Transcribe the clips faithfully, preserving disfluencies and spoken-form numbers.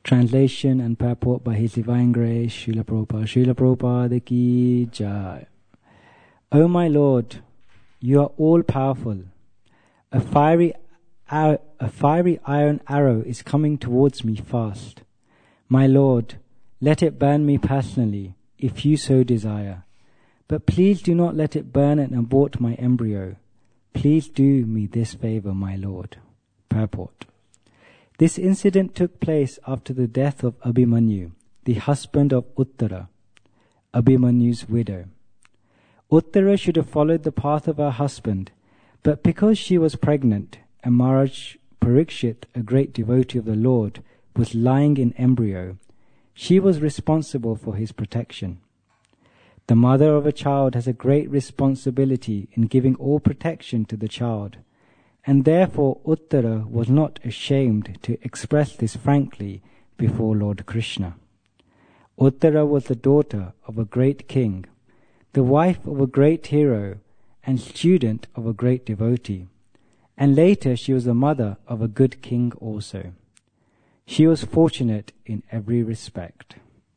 Translation and purport by His Divine Grace, Srila Prabhupada. Srila Prabhupada ki jai. O my Lord, you are all-powerful. A fiery, ar- a fiery iron arrow is coming towards me fast. My Lord, let it burn me personally, if you so desire. But please do not let it burn and abort my embryo. Please do me this favor, my Lord. Purport. This incident took place after the death of Abhimanyu, the husband of Uttara, Abhimanyu's widow. Uttara should have followed the path of her husband, but because she was pregnant and Maharaj Parikshit, a great devotee of the Lord, was lying in embryo, she was responsible for his protection. The mother of a child has a great responsibility in giving all protection to the child, and therefore Uttara was not ashamed to express this frankly before Lord Krishna. Uttara was the daughter of a great king, the wife of a great hero, and student of a great devotee, and later she was the mother of a good king also. She was fortunate in every respect.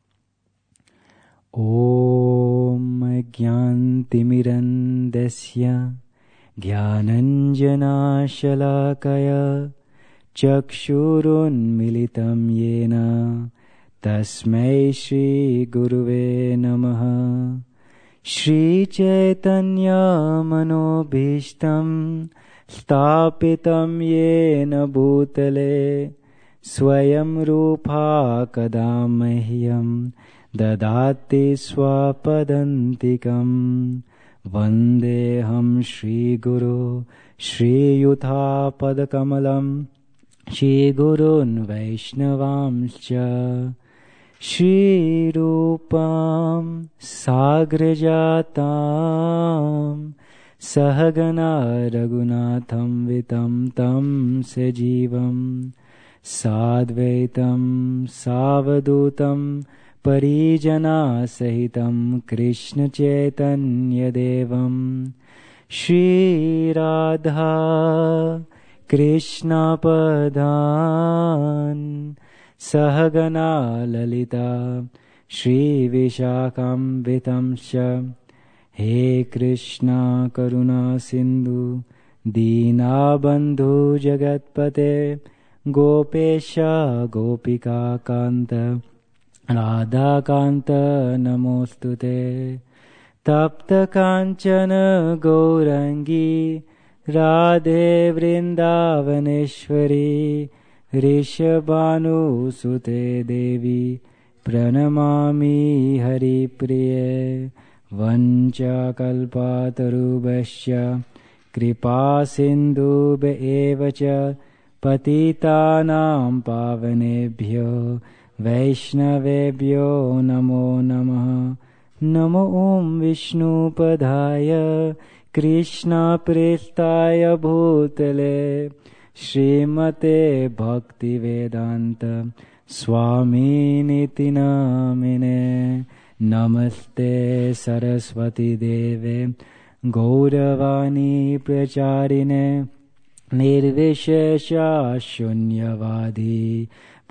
Om Gyantimirandasya Gyananjana Shalakaya Chakshurun Militam Yena Tasmai Shri Guruve Namaha. Shri Chaitanya Manobhishtam Stapitam Yena Bhutale Swayam Rupa Kadamahyam Dadati Swapadantikam Vandeham Shri Guru Shri Yutha Padakamalam Shri Gurun Vaishnavamscha Shri Rupam Sagrajatam Sahagana Raghunatham Vitam Tam Sejivam Sadvaitam Savadutam Parijana Sahitam Krishna Chaitanya Devam Shri Radha Krishna Padhan Sahagana Lalita Shri Vishakam Vitamsha. He Krishna Karuna Sindhu Dina Bandhu Jagatpate Gopesha Gopika Kanta Radha Kanta Namostute. Tapta Kanchana Gaurangi Radhe Vrindavaneshwari Rishabhanu Sute Devi Pranamami Hari Priye. Vancha kalpatarubhasya kripa sindhu evacha patitanam pavanebhyo vaishnavebhyo namo namaha. Namo Om Vishnu Padaya Krishna Prestaya Bhutale Srimate Bhakti Vedanta Swami Niti Namine. Namaste Saraswati Deve Gauravani Pracharine Nirvishesha Shunyavadi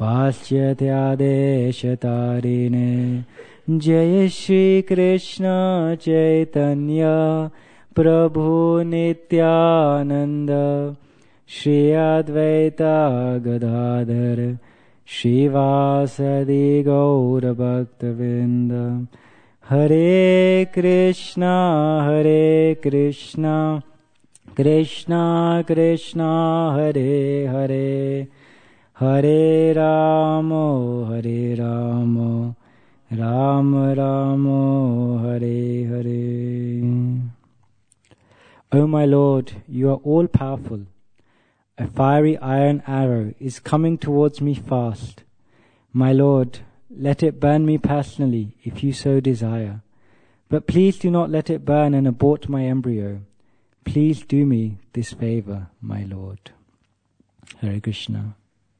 Paschyatyadeshatarine. Jai Shri Krishna Chaitanya Prabhu Nityananda Shri Advaita Gadadhar Shivasadi Gaura Bhaktavinda. Hare Krishna Hare Krishna Krishna Krishna Hare Hare Hare Rama Hare Rama Rama Rama Hare Hare. O my Lord, you are all powerful. A fiery iron arrow is coming towards me fast. My Lord, let it burn me personally, if you so desire. But please do not let it burn and abort my embryo. Please do me this favor, my Lord. Hare Krishna.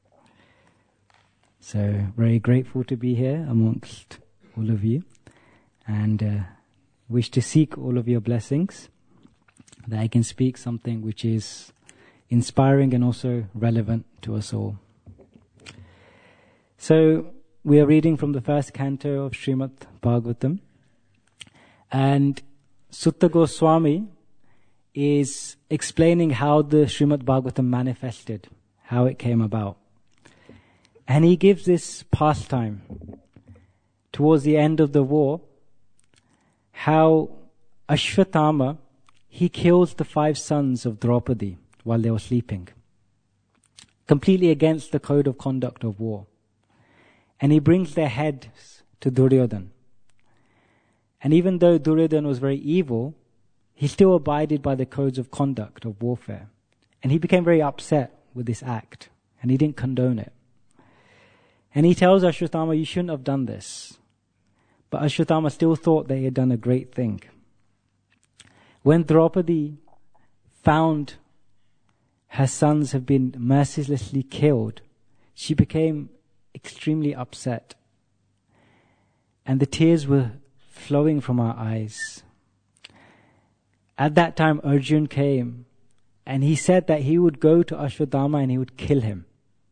So, very grateful to be here amongst all of you, and uh, wish to seek all of your blessings, that I can speak something which is inspiring and also relevant to us all. So we are reading from the first canto of Srimad Bhagavatam, and Sutta Goswami is explaining how the Srimad Bhagavatam manifested, how it came about. And he gives this pastime towards the end of the war, how Ashwatthama, he kills the five sons of Draupadi while they were sleeping, completely against the code of conduct of war. And he brings their heads to Duryodhana. And even though Duryodhana was very evil, he still abided by the codes of conduct of warfare. And he became very upset with this act, and he didn't condone it. And he tells Ashwatthama, you shouldn't have done this. But Ashwatthama still thought that he had done a great thing. When Draupadi found her sons have been mercilessly killed, she became extremely upset. And the tears were flowing from her eyes. At that time, Arjun came, and he said that he would go to Ashwatthama and he would kill him.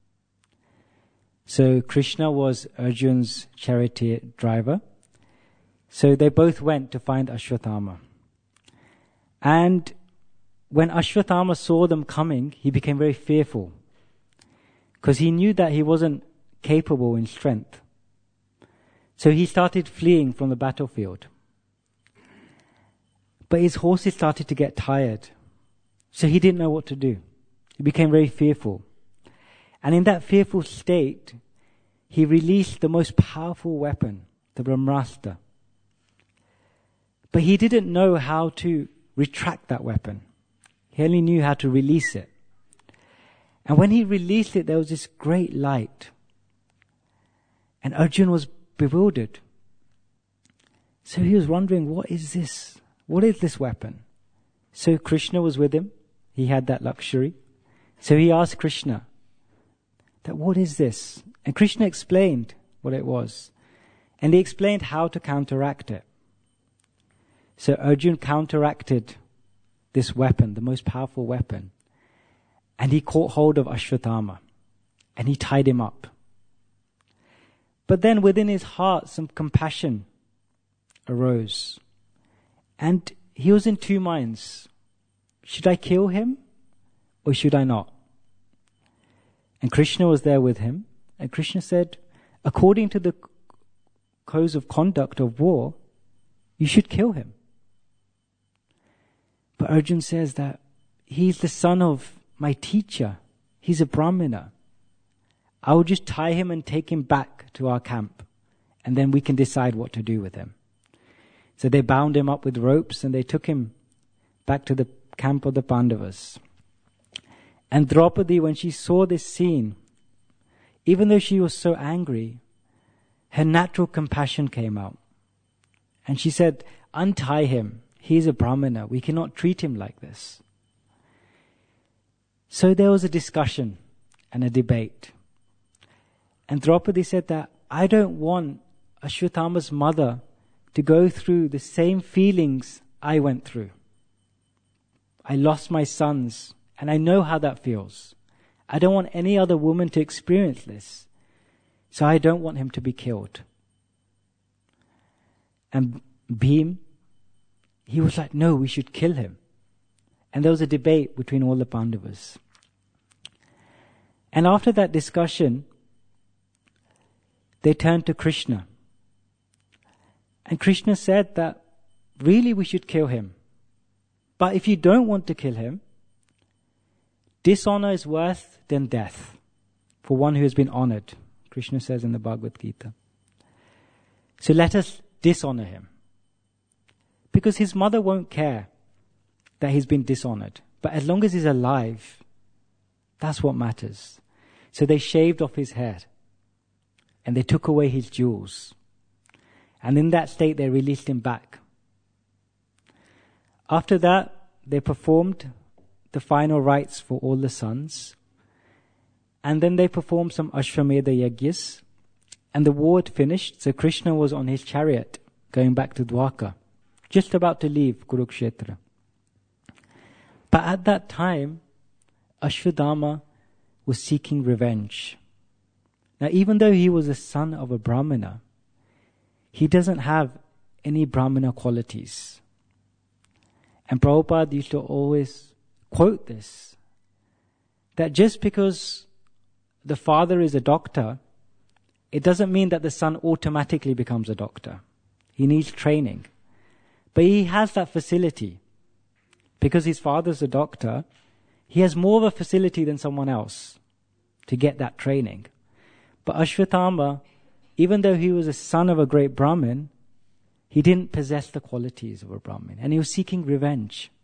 So Krishna was Arjun's chariot driver. So they both went to find Ashwatthama. And when Ashwatthama saw them coming, he became very fearful, because he knew that he wasn't capable in strength. So he started fleeing from the battlefield. But his horses started to get tired, so he didn't know what to do. He became very fearful. And in that fearful state, he released the most powerful weapon, the Brahmastra. But he didn't know how to retract that weapon. He only knew how to release it. And when he released it, there was this great light. And Arjun was bewildered. So he was wondering, what is this? What is this weapon? So Krishna was with him. He had that luxury. So he asked Krishna, that what is this? And Krishna explained what it was. And he explained how to counteract it. So Arjun counteracted this weapon, the most powerful weapon. And he caught hold of Ashwatthama. And he tied him up. But then within his heart, some compassion arose. And he was in two minds. Should I kill him or should I not? And Krishna was there with him. And Krishna said, according to the codes of conduct of war, you should kill him. But Arjun says that he's the son of my teacher. He's a Brahmana. I will just tie him and take him back to our camp, and then we can decide what to do with him. So they bound him up with ropes and they took him back to the camp of the Pandavas. And Draupadi, when she saw this scene, even though she was so angry, her natural compassion came out. And she said, untie him. He is a Brahmana. We cannot treat him like this. So there was a discussion and a debate. And Draupadi said that, I don't want Ashwatthama's mother to go through the same feelings I went through. I lost my sons, and I know how that feels. I don't want any other woman to experience this. So I don't want him to be killed. And Bhim, he was like, no, we should kill him. And there was a debate between all the Pandavas. And after that discussion, they turned to Krishna. And Krishna said that really we should kill him. But if you don't want to kill him, dishonor is worse than death for one who has been honored. Krishna says in the Bhagavad Gita. So let us dishonor him. Because his mother won't care that he's been dishonored. But as long as he's alive, that's what matters. So they shaved off his hair. And they took away his jewels. And in that state, they released him back. After that, they performed the final rites for all the sons. And then they performed some Ashwamedha Yagyas. And the war had finished, so Krishna was on his chariot going back to Dwarka, just about to leave Kurukshetra. But at that time, Ashwadama was seeking revenge. Now, even though he was a son of a Brahmana, he doesn't have any Brahmana qualities. And Prabhupada used to always quote this, that just because the father is a doctor, it doesn't mean that the son automatically becomes a doctor. He needs training. But he has that facility. Because his father's a doctor, he has more of a facility than someone else to get that training. But Ashwatthama, even though he was a son of a great Brahmin, he didn't possess the qualities of a Brahmin. And he was seeking revenge.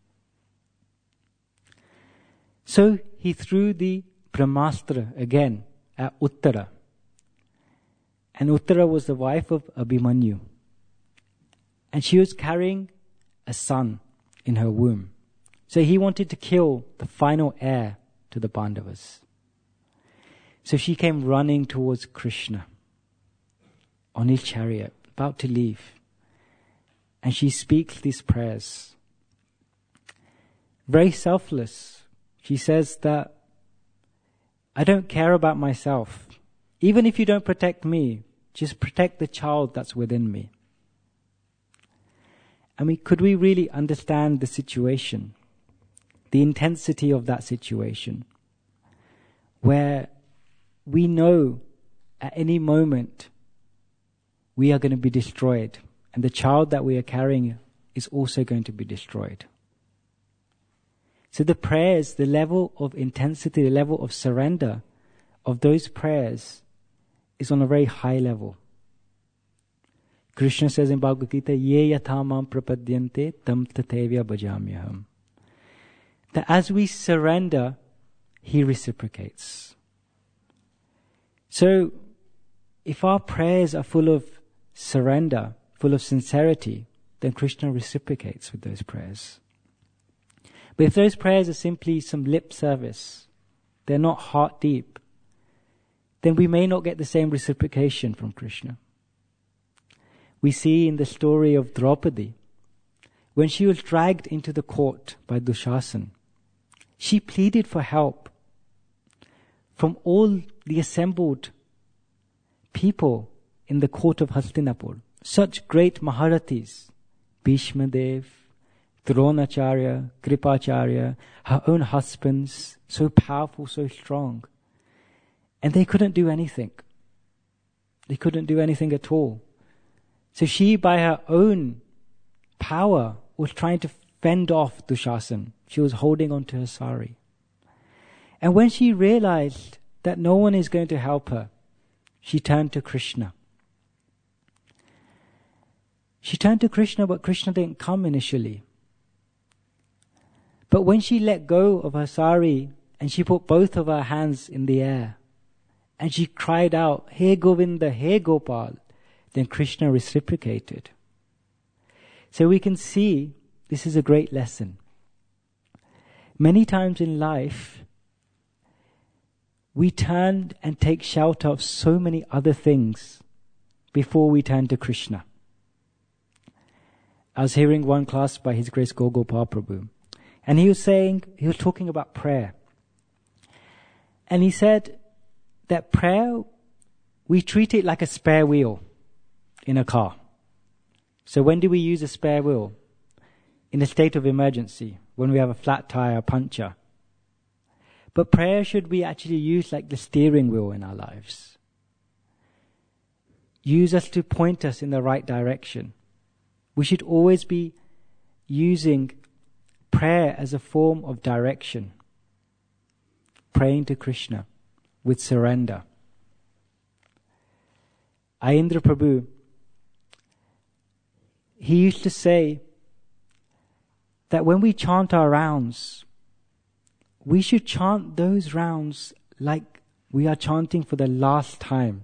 So he threw the Brahmastra again at Uttara. And Uttara was the wife of Abhimanyu. And she was carrying a son in her womb. So he wanted to kill the final heir to the Pandavas. So she came running towards Krishna on his chariot, about to leave. And she speaks these prayers. Very selfless. She says that, I don't care about myself. Even if you don't protect me, just protect the child that's within me. I mean, could we really understand the situation, the intensity of that situation, where we know at any moment we are going to be destroyed, and the child that we are carrying is also going to be destroyed. So the prayers, the level of intensity, the level of surrender of those prayers is on a very high level. Krishna says in Bhagavad Gita, Ye yathamam prapadyante tam tathevya bhajamyaham. That as we surrender, he reciprocates. So, if our prayers are full of surrender, full of sincerity, then Krishna reciprocates with those prayers. But if those prayers are simply some lip service, they're not heart deep, then we may not get the same reciprocation from Krishna. We see in the story of Draupadi, when she was dragged into the court by Dushasan, she pleaded for help from all the assembled people in the court of Hastinapur. Such great Maharathis, Bhishma Dev, Dronacharya, Kripacharya, her own husbands, so powerful, so strong. And they couldn't do anything. They couldn't do anything at all. So she, by her own power, was trying to fend off Dushasan. She was holding on to her sari. And when she realized that no one is going to help her, she turned to Krishna. She turned to Krishna, but Krishna didn't come initially. But when she let go of her sari and she put both of her hands in the air and she cried out, Hey Govinda, Hey Gopal, then Krishna reciprocated. So we can see this is a great lesson. Many times in life, we turn and take shelter of so many other things before we turn to Krishna. I was hearing one class by His Grace Gogopal Prabhu, and he was saying, he was talking about prayer. And he said that prayer, we treat it like a spare wheel in a car. So when do we use a spare wheel? In a state of emergency, when we have a flat tire, puncture. But prayer should be actually used like the steering wheel in our lives. Use us to point us in the right direction. We should always be using prayer as a form of direction. Praying to Krishna with surrender. Ayendra Prabhu, he used to say that when we chant our rounds, we should chant those rounds like we are chanting for the last time.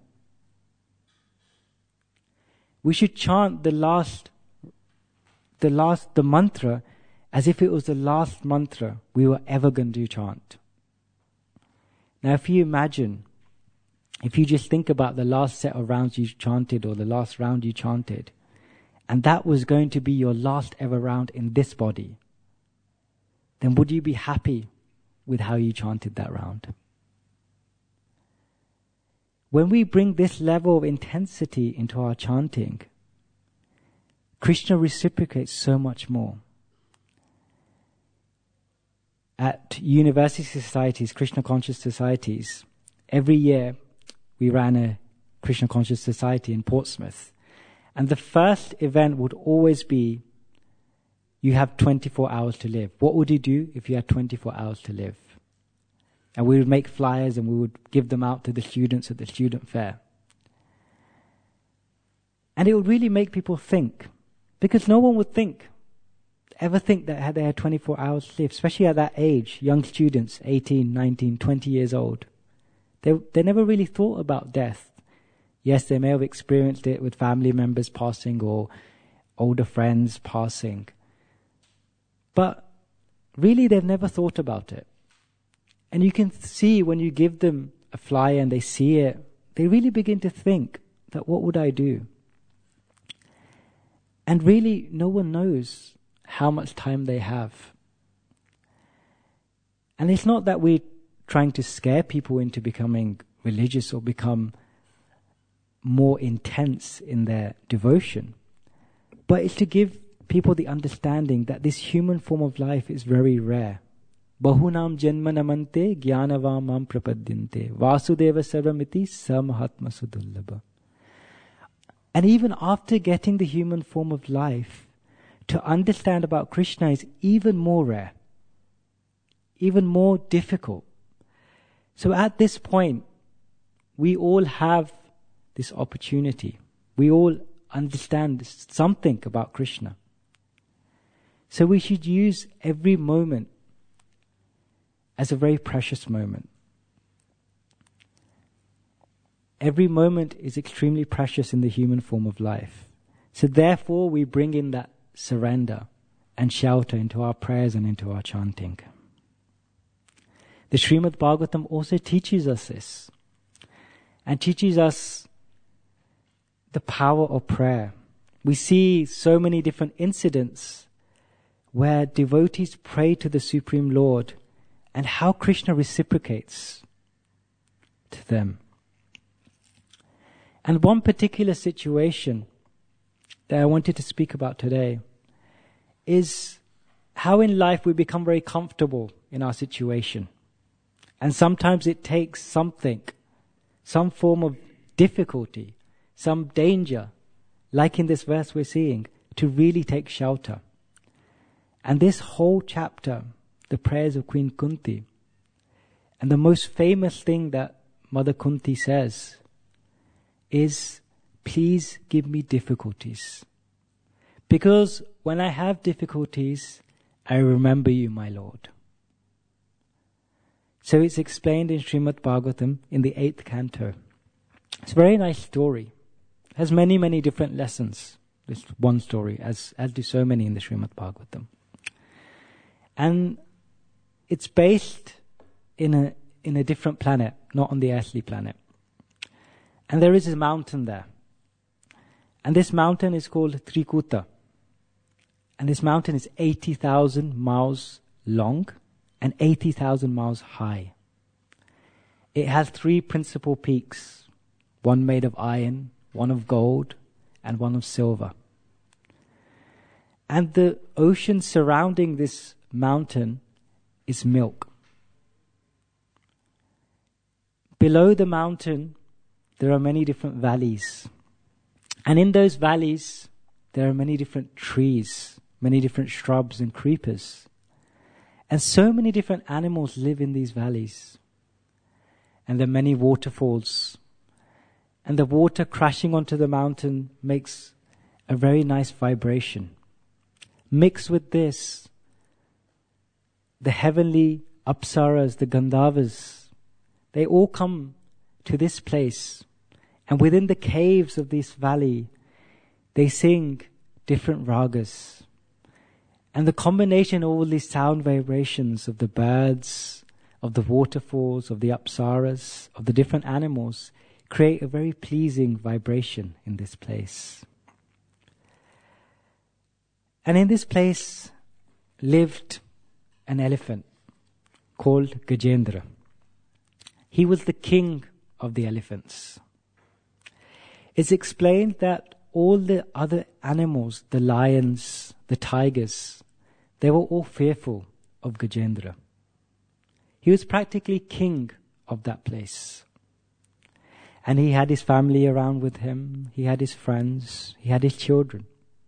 We should chant the last, the last, the mantra as if it was the last mantra we were ever going to chant. Now if you imagine, if you just think about the last set of rounds you chanted or the last round you chanted, and that was going to be your last ever round in this body, then would you be happy with how you chanted that round? when we bring this level of intensity into our chanting, Krishna reciprocates so much more. At university societies, Krishna conscious societies, every year we ran a Krishna conscious society in Portsmouth. And the first event would always be, you have twenty-four hours to live. What would you do if you had twenty-four hours to live? And we would make flyers and we would give them out to the students at the student fair. And it would really make people think, because no one would think, ever think that they had twenty-four hours to live, especially at that age, young students, eighteen, nineteen, twenty years old. They, they never really thought about death. Yes, they may have experienced it with family members passing or older friends passing. But really, they've never thought about it. And you can see when you give them a flyer and they see it, they really begin to think that, what would I do? And really, no one knows how much time they have. And it's not that we're trying to scare people into becoming religious or become more intense in their devotion, but it's to give people the understanding that this human form of life is very rare. Bahunam janma namante jnanavamam prapadyante vasudeva sarvamiti samahatma sudullabha. And even after getting the human form of life, to understand about Krishna is even more rare, even more difficult. So at this point, we all have this opportunity. We all understand something about Krishna. So we should use every moment as a very precious moment. Every moment is extremely precious in the human form of life. So therefore we bring in that surrender and shelter into our prayers and into our chanting. The Srimad Bhagavatam also teaches us this, and teaches us the power of prayer. We see so many different incidents where devotees pray to the Supreme Lord and how Krishna reciprocates to them. And one particular situation that I wanted to speak about today is how in life we become very comfortable in our situation. And sometimes it takes something, some form of difficulty, some danger, like in this verse we're seeing, to really take shelter. And this whole chapter, the prayers of Queen Kunti, and the most famous thing that Mother Kunti says is, please give me difficulties. Because when I have difficulties, I remember you, my Lord. So it's explained in Srimad Bhagavatam in the eighth canto. It's a very nice story. It has many, many different lessons. This one story, as, as do so many in the Srimad Bhagavatam. And it's based in a, in a different planet, not on the earthly planet. And there is a mountain there. And this mountain is called Trikuta. And this mountain is eighty thousand miles long and eighty thousand miles high. It has three principal peaks, one made of iron, one of gold, and one of silver. And the ocean surrounding this mountain is milk. Below the mountain, there are many different valleys. And in those valleys, there are many different trees, many different shrubs and creepers. And so many different animals live in these valleys. And there are many waterfalls. And the water crashing onto the mountain makes a very nice vibration. Mixed with this, the heavenly apsaras, the Gandharvas, they all come to this place. And within the caves of this valley, they sing different ragas. And the combination of all these sound vibrations of the birds, of the waterfalls, of the apsaras, of the different animals, create a very pleasing vibration in this place. And in this place lived an elephant called Gajendra. He was the king of the elephants. It's explained that all the other animals, the lions, the tigers, they were all fearful of Gajendra. He was practically king of that place. And he had his family around with him. He had his friends. He had his children.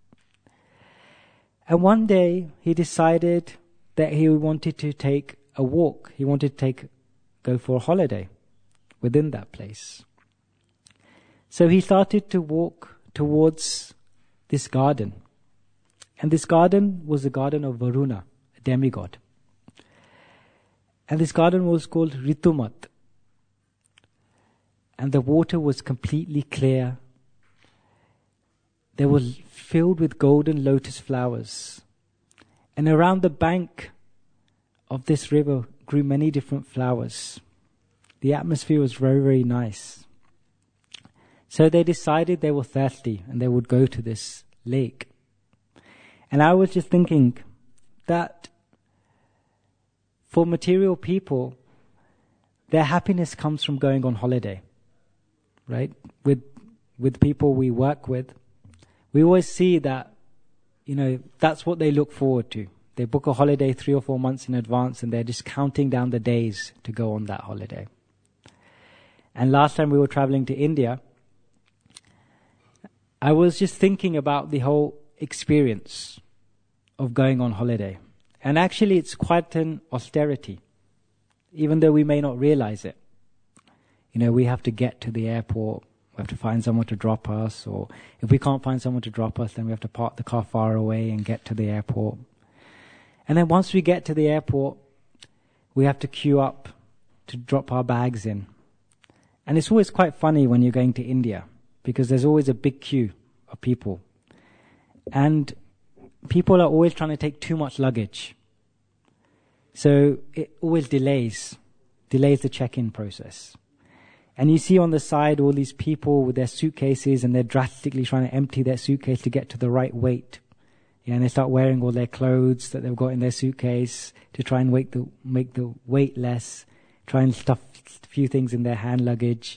And one day he decided that he wanted to take a walk. He wanted to take, go for a holiday within that place. So he started to walk towards this garden. And this garden was the garden of Varuna, a demigod. And this garden was called Ritumat. And the water was completely clear. They were filled with golden lotus flowers. And around the bank of this river grew many different flowers. The atmosphere was very, very nice. So they decided they were thirsty and they would go to this lake. And I was just thinking that for material people, their happiness comes from going on holiday, right? With with people we work with, we always see that, you know, that's what they look forward to. They book a holiday three or four months in advance and they're just counting down the days to go on that holiday. And last time we were traveling to India, I was just thinking about the whole experience of going on holiday. And actually it's quite an austerity, even though we may not realize it. You know, we have to get to the airport, we have to find someone to drop us, or if we can't find someone to drop us, then we have to park the car far away and get to the airport. And then once we get to the airport, we have to queue up to drop our bags in. And it's always quite funny when you're going to India, because there's always a big queue of people. And people are always trying to take too much luggage. So it always delays, delays the check-in process. And you see on the side all these people with their suitcases and they're drastically trying to empty their suitcase to get to the right weight. Yeah, and they start wearing all their clothes that they've got in their suitcase to try and make the, make the weight less, try and stuff a few things in their hand luggage.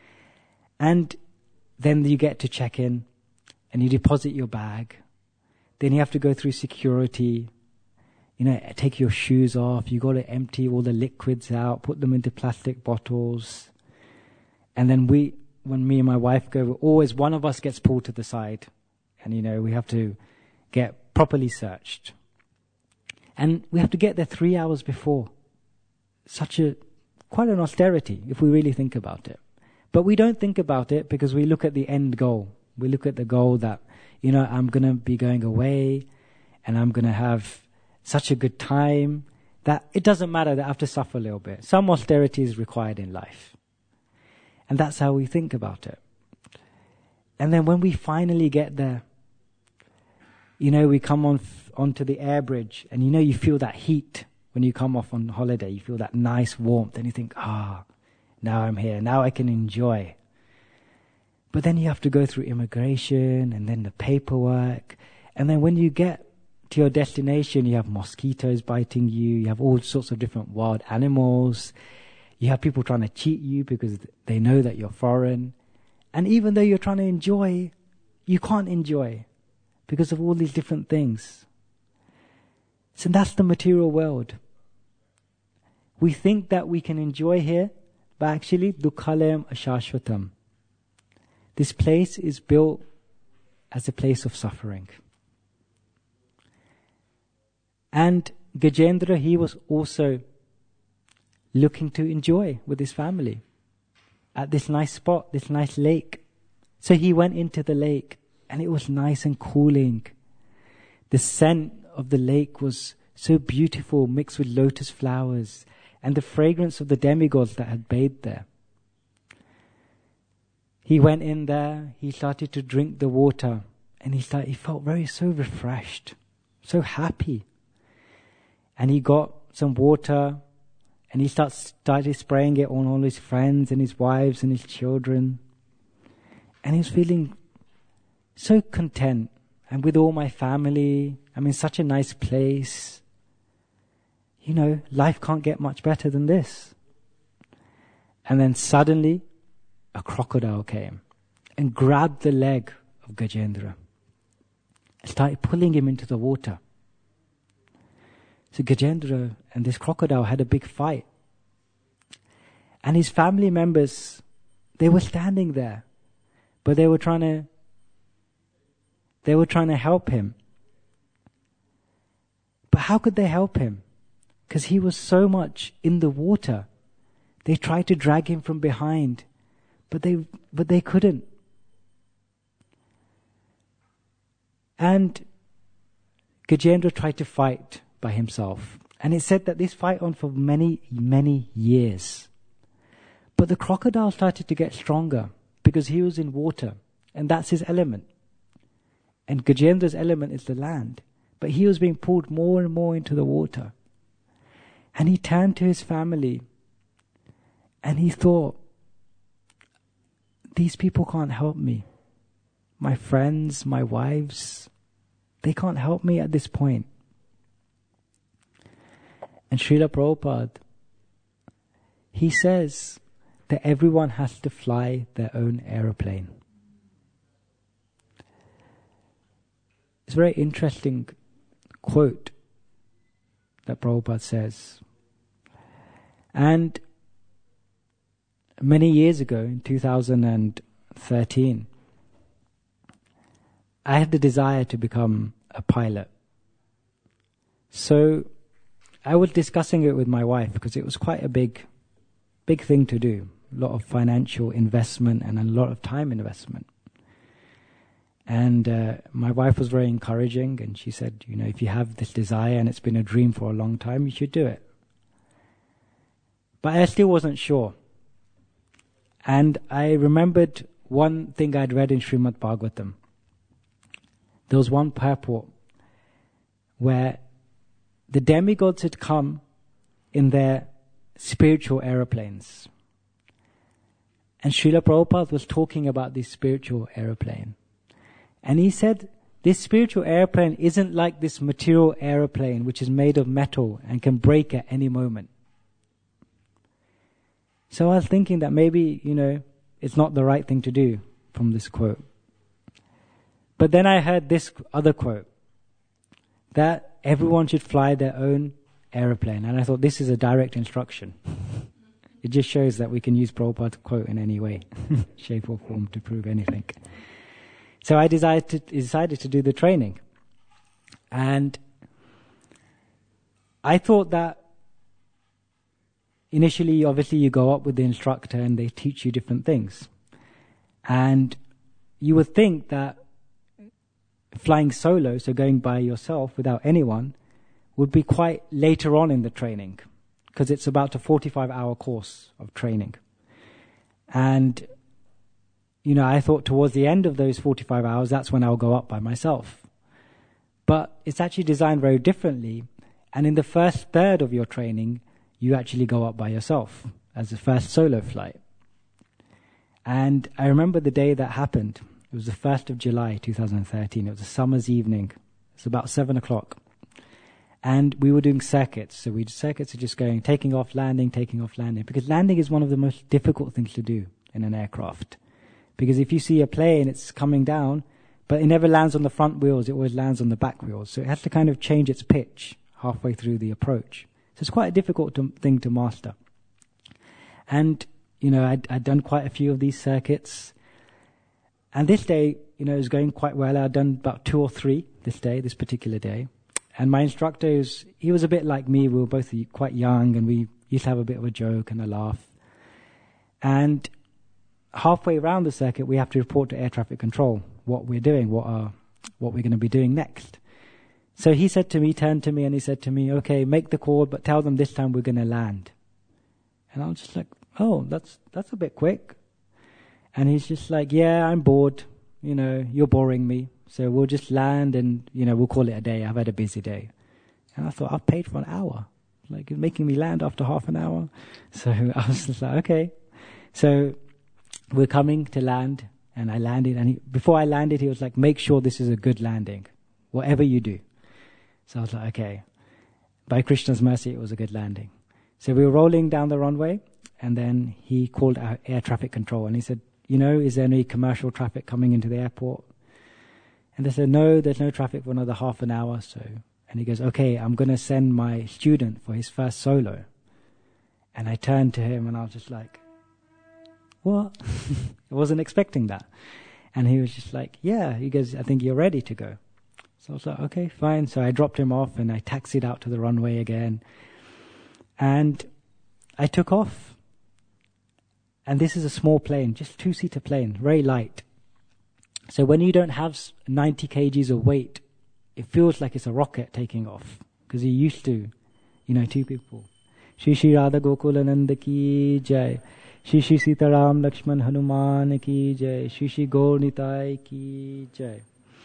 And then you get to check in and you deposit your bag. Then you have to go through security, you know, take your shoes off. You got to empty all the liquids out, put them into plastic bottles. And then we, when me and my wife go, always one of us gets pulled to the side. And, you know, we have to get properly searched. And we have to get there three hours before. Such a, quite an austerity, if we really think about it. But we don't think about it because we look at the end goal. We look at the goal that, you know, I'm going to be going away and I'm going to have such a good time that it doesn't matter that I have to suffer a little bit. Some austerity is required in life. And that's how we think about it. And then when we finally get there, you know, we come on f- onto the air bridge and, you know, you feel that heat when you come off on holiday. You feel that nice warmth and you think, ah, now I'm here. Now I can enjoy. But then you have to go through immigration and then the paperwork. And then when you get to your destination, you have mosquitoes biting you. You have all sorts of different wild animals. You have people trying to cheat you because they know that you're foreign. And even though you're trying to enjoy, you can't enjoy because of all these different things. So that's the material world. We think that we can enjoy here, but actually, dukhalem ashashvatam. This place is built as a place of suffering. And Gajendra, he was also looking to enjoy with his family at this nice spot, this nice lake. So he went into the lake and it was nice and cooling. The scent of the lake was so beautiful, mixed with lotus flowers and the fragrance of the demigods that had bathed there. He went in there, he started to drink the water and he started, he felt very so refreshed, so happy. And he got some water and he start, started spraying it on all his friends and his wives and his children. And he was feeling so content. And with all my family, I'm in such a nice place. You know, life can't get much better than this. And then suddenly, a crocodile came and grabbed the leg of Gajendra and started pulling him into the water. So Gajendra and this crocodile had a big fight. And his family members, they were standing there, but they were trying to, they were trying to help him. But how could they help him? Because he was so much in the water. They tried to drag him from behind, but they, but they couldn't. And Gajendra tried to fight by himself. And it said that this fight on for many, many years. But the crocodile started to get stronger because he was in water, and that's his element. And Gajendra's element is the land. But he was being pulled more and more into the water. And he turned to his family and he thought, these people can't help me. My friends, my wives, they can't help me at this point. And Srila Prabhupada, he says that everyone has to fly their own aeroplane. It's a very interesting quote that Prabhupada says. And many years ago, in two thousand thirteen, I had the desire to become a pilot. So I was discussing it with my wife because it was quite a big, big thing to do. A lot of financial investment and a lot of time investment. And uh, my wife was very encouraging, and she said, you know, if you have this desire and it's been a dream for a long time, you should do it. But I still wasn't sure. And I remembered one thing I'd read in Srimad Bhagavatam. There was one purport where the demigods had come in their spiritual aeroplanes. And Srila Prabhupada was talking about this spiritual aeroplane. And he said, this spiritual airplane isn't like this material airplane which is made of metal and can break at any moment. So I was thinking that maybe, you know, it's not the right thing to do from this quote. But then I heard this other quote, that everyone should fly their own airplane. And I thought, this is a direct instruction. It just shows that we can use Prabhupada's quote in any way, shape or form to prove anything. So I decided to, decided to do the training. And I thought that initially, obviously, you go up with the instructor and they teach you different things. And you would think that flying solo, so going by yourself without anyone, would be quite later on in the training, because it's about a forty-five hour course of training. And you know, I thought towards the end of those forty-five hours, that's when I'll go up by myself. But it's actually designed very differently. And in the first third of your training, you actually go up by yourself as the first solo flight. And I remember the day that happened. It was the first of July, two thousand thirteen. It was a summer's evening. It's about seven o'clock. And we were doing circuits. So we circuits are just going, taking off, landing, taking off, landing. Because landing is one of the most difficult things to do in an aircraft. Because if you see a plane, it's coming down, but it never lands on the front wheels, it always lands on the back wheels. So it has to kind of change its pitch halfway through the approach. So it's quite a difficult to, thing to master. And, you know, I'd, I'd done quite a few of these circuits. And this day, you know, it was going quite well. I'd done about two or three this day, this particular day. And my instructor, is, he was a bit like me. We were both quite young, and we used to have a bit of a joke and a laugh. And halfway around the circuit, we have to report to air traffic control what we're doing, what are, what we're going to be doing next. So he said to me, turned to me, and he said to me, okay, make the call, but tell them this time we're going to land. And I was just like, oh, that's that's a bit quick. And he's just like, yeah, I'm bored. You know, you're boring me. So we'll just land and, you know, we'll call it a day. I've had a busy day. And I thought, I've paid for an hour. Like, it's making me land after half an hour. So I was just like, okay. So we're coming to land, and I landed. And he, before I landed, he was like, make sure this is a good landing, whatever you do. So I was like, okay. By Krishna's mercy, it was a good landing. So we were rolling down the runway, and then he called our air traffic control, and he said, you know, is there any commercial traffic coming into the airport? And they said, no, there's no traffic for another half an hour or so. And he goes, okay, I'm going to send my student for his first solo. And I turned to him and I was just like, what? I wasn't expecting that. And he was just like, yeah. He goes, I think you're ready to go. So I was like, okay, fine. So I dropped him off and I taxied out to the runway again. And I took off. And this is a small plane, just two-seater plane, very light. So when you don't have ninety kilograms of weight, it feels like it's a rocket taking off. Because you're used to, you know, two people. Shri Shri Radha Gokulananda ki jai. Shri Shri Sitaram Lakshman Hanuman ki jai. Shri Shri Gaur Nitai ki jai.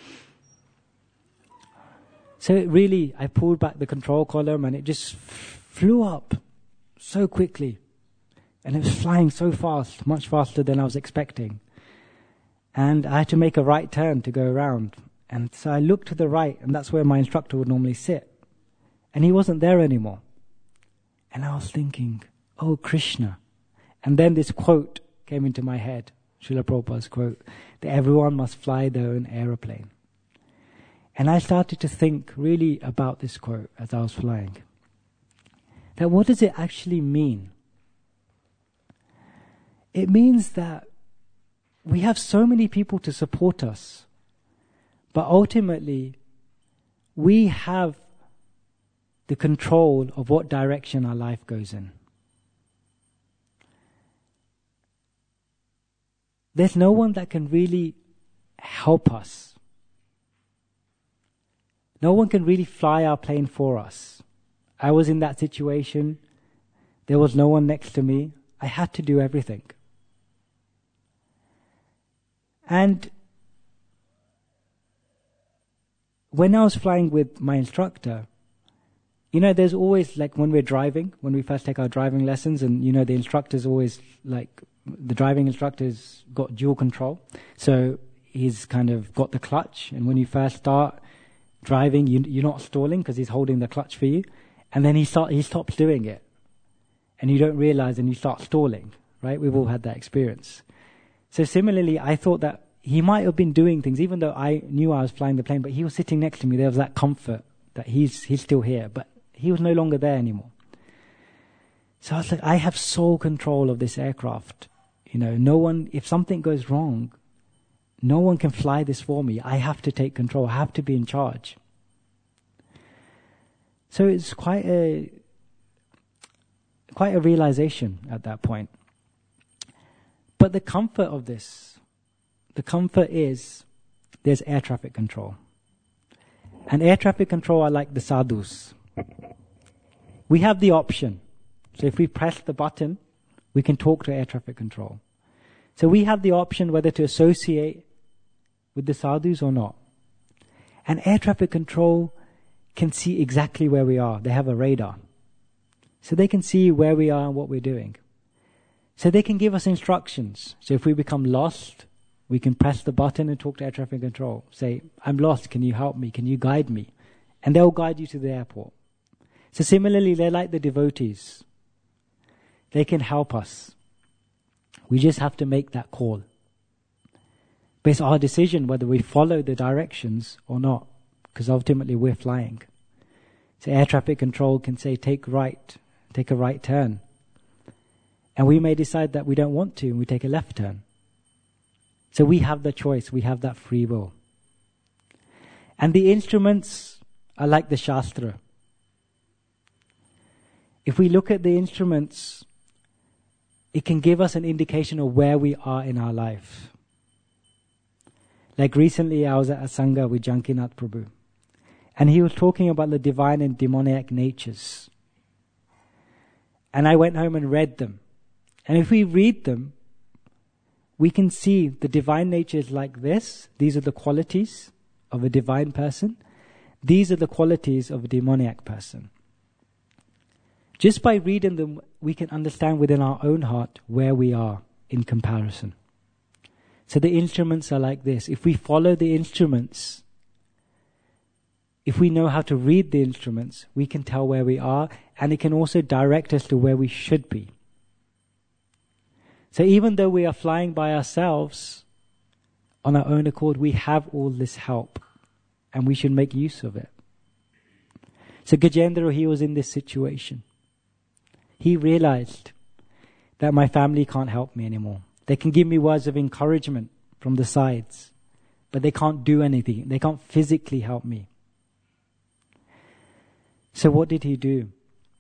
So really, I pulled back the control column and it just f- flew up so quickly. And it was flying so fast, much faster than I was expecting. And I had to make a right turn to go around. And so I looked to the right, and that's where my instructor would normally sit. And he wasn't there anymore. And I was thinking, oh, Krishna. And then this quote came into my head, Srila Prabhupada's quote, that everyone must fly their own aeroplane. And I started to think really about this quote as I was flying. That what does it actually mean? It means that we have so many people to support us, but ultimately we have the control of what direction our life goes in. There's no one that can really help us. No one can really fly our plane for us. I was in that situation. There was no one next to me. I had to do everything. And when I was flying with my instructor, you know, there's always, like when we're driving, when we first take our driving lessons, and, you know, the instructor's always, like, the driving instructor's got dual control. So he's kind of got the clutch, and when you first start driving, you, you're not stalling because he's holding the clutch for you. And then he start, he stops doing it. And you don't realize, and you start stalling, right? We've all had that experience. So similarly, I thought that he might have been doing things, even though I knew I was flying the plane, but he was sitting next to me. There was that comfort that he's he's still here, but he was no longer there anymore. So I was like, I have sole control of this aircraft. You know, no one, if something goes wrong, no one can fly this for me. I have to take control. I have to be in charge. So it's quite a quite a realization at that point. But the comfort of this, the comfort is there's air traffic control. And air traffic control are like the sadhus. We have the option. So if we press the button, we can talk to air traffic control. So we have the option whether to associate with the sadhus or not. And air traffic control can see exactly where we are. They have a radar. So they can see where we are and what we're doing. So they can give us instructions. So if we become lost, we can press the button and talk to air traffic control. Say, I'm lost, can you help me? Can you guide me? And they'll guide you to the airport. So similarly, they're like the devotees. They can help us. We just have to make that call. But it's our decision whether we follow the directions or not, because ultimately we're flying. So air traffic control can say, take right, take a right turn. And we may decide that we don't want to, and we take a left turn. So we have the choice, we have that free will. And the instruments are like the Shastra. If we look at the instruments, it can give us an indication of where we are in our life. Like recently I was at a Sangha with Jankinath Prabhu. And he was talking about the divine and demoniac natures. And I went home and read them. And if we read them, we can see the divine nature is like this. These are the qualities of a divine person. These are the qualities of a demoniac person. Just by reading them, we can understand within our own heart where we are in comparison. So the instruments are like this. If we follow the instruments, if we know how to read the instruments, we can tell where we are, and it can also direct us to where we should be. So even though we are flying by ourselves, on our own accord, we have all this help, and we should make use of it. So Gajendra, he was in this situation. He realized that my family can't help me anymore. They can give me words of encouragement from the sides, but they can't do anything. They can't physically help me. So what did he do?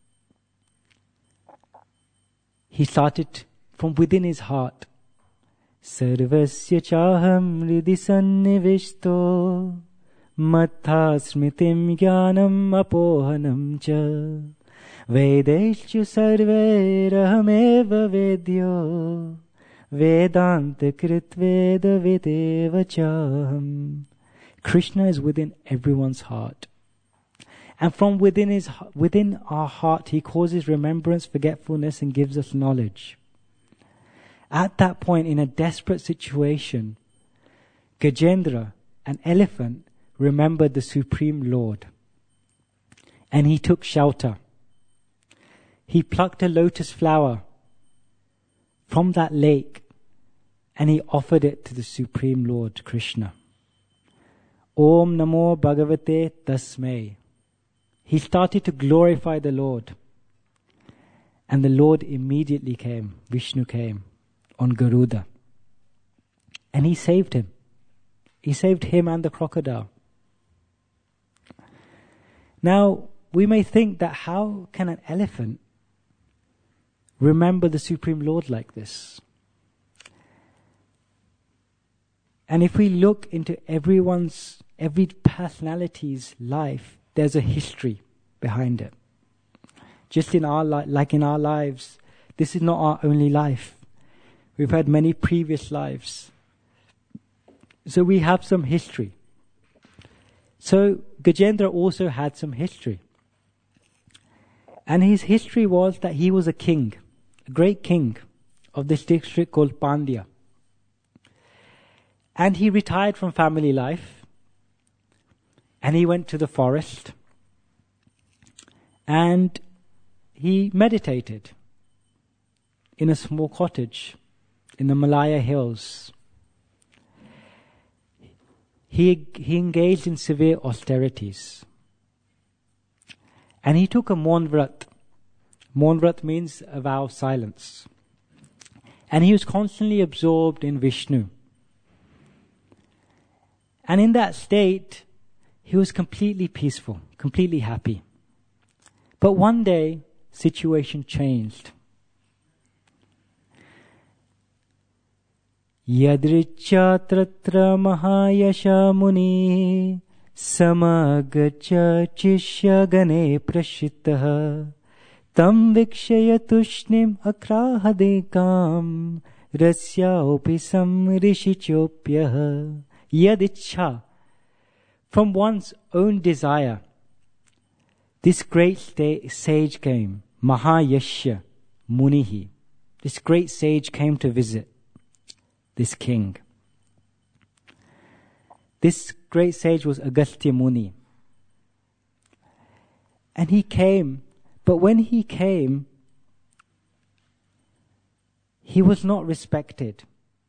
He started from within his heart. Sarvasya chaham hridi sannivishto matha smritim jnanam apohanam cha vedeschu sarvairahameva vedyo vedanta kritveda videva chaham. Krishna is within everyone's heart. And from within his, within our heart, he causes remembrance, forgetfulness, and gives us knowledge. At that point, in a desperate situation, Gajendra, an elephant, remembered the Supreme Lord. And he took shelter. He plucked a lotus flower from that lake and he offered it to the Supreme Lord, Krishna. Om Namo Bhagavate Tasmai. He started to glorify the Lord. And the Lord immediately came, Vishnu came on Garuda. And he saved him. He saved him and the crocodile. Now, we may think that how can an elephant remember the Supreme Lord like this? And if we look into everyone's, every personality's life, there's a history behind it. Just in our li- like in our lives, this is not our only life. We've had many previous lives. So we have some history. So Gajendra also had some history. And his history was that he was a king, a great king of this district called Pandya. And he retired from family life. And he went to the forest. And he meditated in a small cottage in the Malaya hills. He, he engaged in severe austerities. And he took a Maunvrat. Maunvrat means a vow of silence. And he was constantly absorbed in Vishnu. And in that state, he was completely peaceful, completely happy. But one day, situation changed. Yadricha tratra mahayasha muni samagacha chishya gane prashitaha tam vikshaya tushnim akrahadekam rasya opisam rishichopyaha. Yadicha, from one's own desire, this great sage came, Mahayashya Munihi. This great sage came to visit this king. This great sage was Agastya Muni. And he came, but when he came, he was not respected.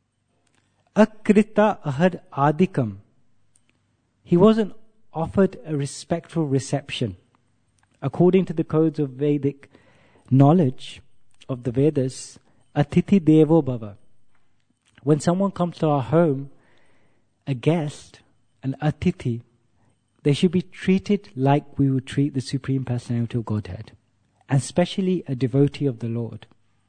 Akrita ahad adikam. He wasn't offered a respectful reception. According to the codes of Vedic knowledge of the Vedas, Atithi Devo Bhava. When someone comes to our home, a guest, an Atithi, they should be treated like we would treat the Supreme Personality of Godhead, and especially a devotee of the Lord.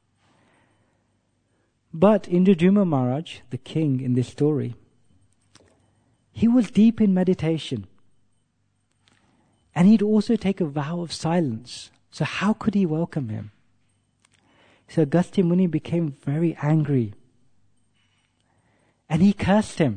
But Indradyumna Maharaj, the king in this story, he was deep in meditation. And he'd also take a vow of silence. So how could he welcome him? So Agastya Muni became very angry. And he cursed him.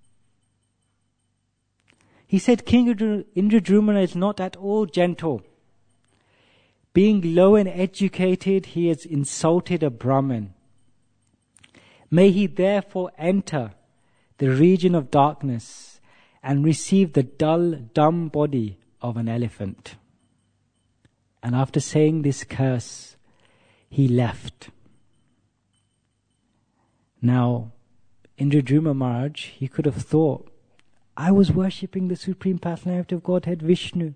He said, King Indradyumna is not at all gentle. Being low and educated, he has insulted a Brahmin. May he therefore enter the region of darkness and receive the dull, dumb body of an elephant. And after saying this curse, he left. Now, Indradyumna Maharaj, he could have thought, I was worshipping the Supreme Personality of Godhead, Vishnu.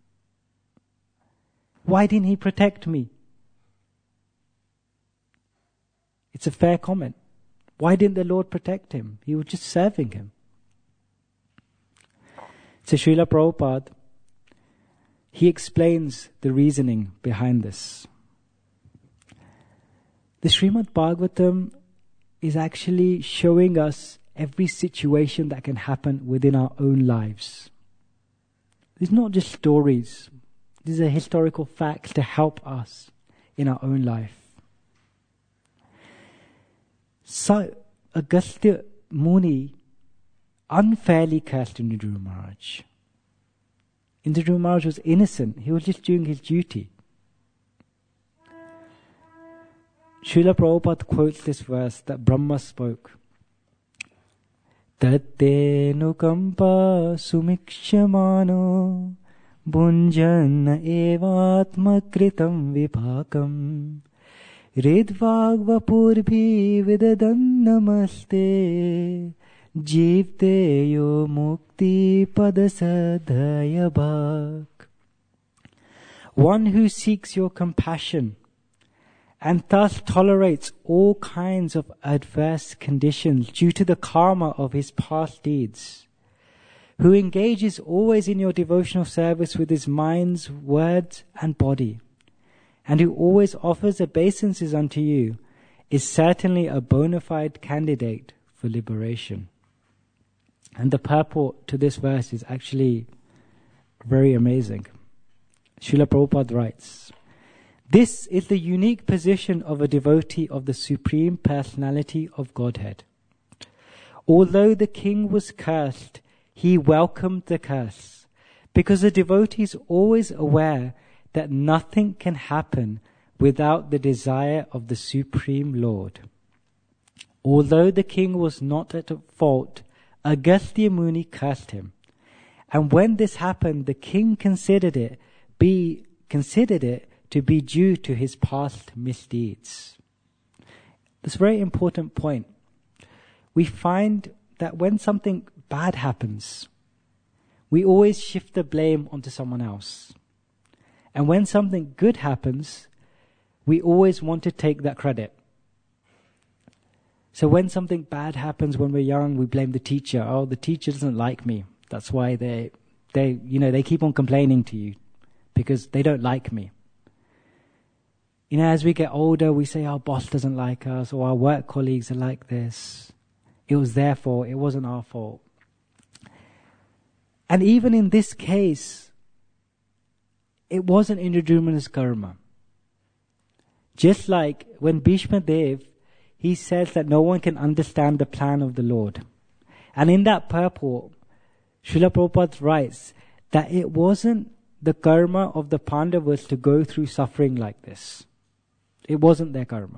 Why didn't he protect me? It's a fair comment. Why didn't the Lord protect him? He was just serving him. So Srila Prabhupada, he explains the reasoning behind this. The Srimad Bhagavatam is actually showing us every situation that can happen within our own lives. These are not just stories. These are historical facts to help us in our own life. So, Agastya Muni unfairly cursed Indradyumna Maharaj. Indradyumna Maharaj was innocent. He was just doing his duty. Srila Prabhupada quotes this verse that Brahma spoke. Tatte nukampa sumikshamano bunjanna evatma kritam vipakam ridvagvapurbhi vidadan namaste jivte yo mukti padasadhaya bhak. One who seeks your compassion and thus tolerates all kinds of adverse conditions due to the karma of his past deeds, who engages always in your devotional service with his minds, words, and body, and who always offers obeisances unto you, is certainly a bona fide candidate for liberation. And the purport to this verse is actually very amazing. Srila Prabhupada writes, this is the unique position of a devotee of the Supreme Personality of Godhead. Although the king was cursed, he welcomed the curse, because the devotee is always aware that nothing can happen without the desire of the Supreme Lord. Although the king was not at fault, Agastya Muni cursed him. And when this happened, the king considered it be considered it to be due to his past misdeeds. This is a very important point. We find that when something bad happens, we always shift the blame onto someone else. And when something good happens, we always want to take that credit. So when something bad happens when we're young, we blame the teacher. Oh, the teacher doesn't like me. That's why they, they, you know, they keep on complaining to you because they don't like me. You know, as we get older, we say our boss doesn't like us, or our work colleagues are like this. It was their fault. It wasn't our fault. And even in this case, it wasn't Indradyumna's karma. Just like when Bhishma Dev, he says that no one can understand the plan of the Lord. And in that purport, Srila Prabhupada writes that it wasn't the karma of the Pandavas to go through suffering like this. It wasn't their karma.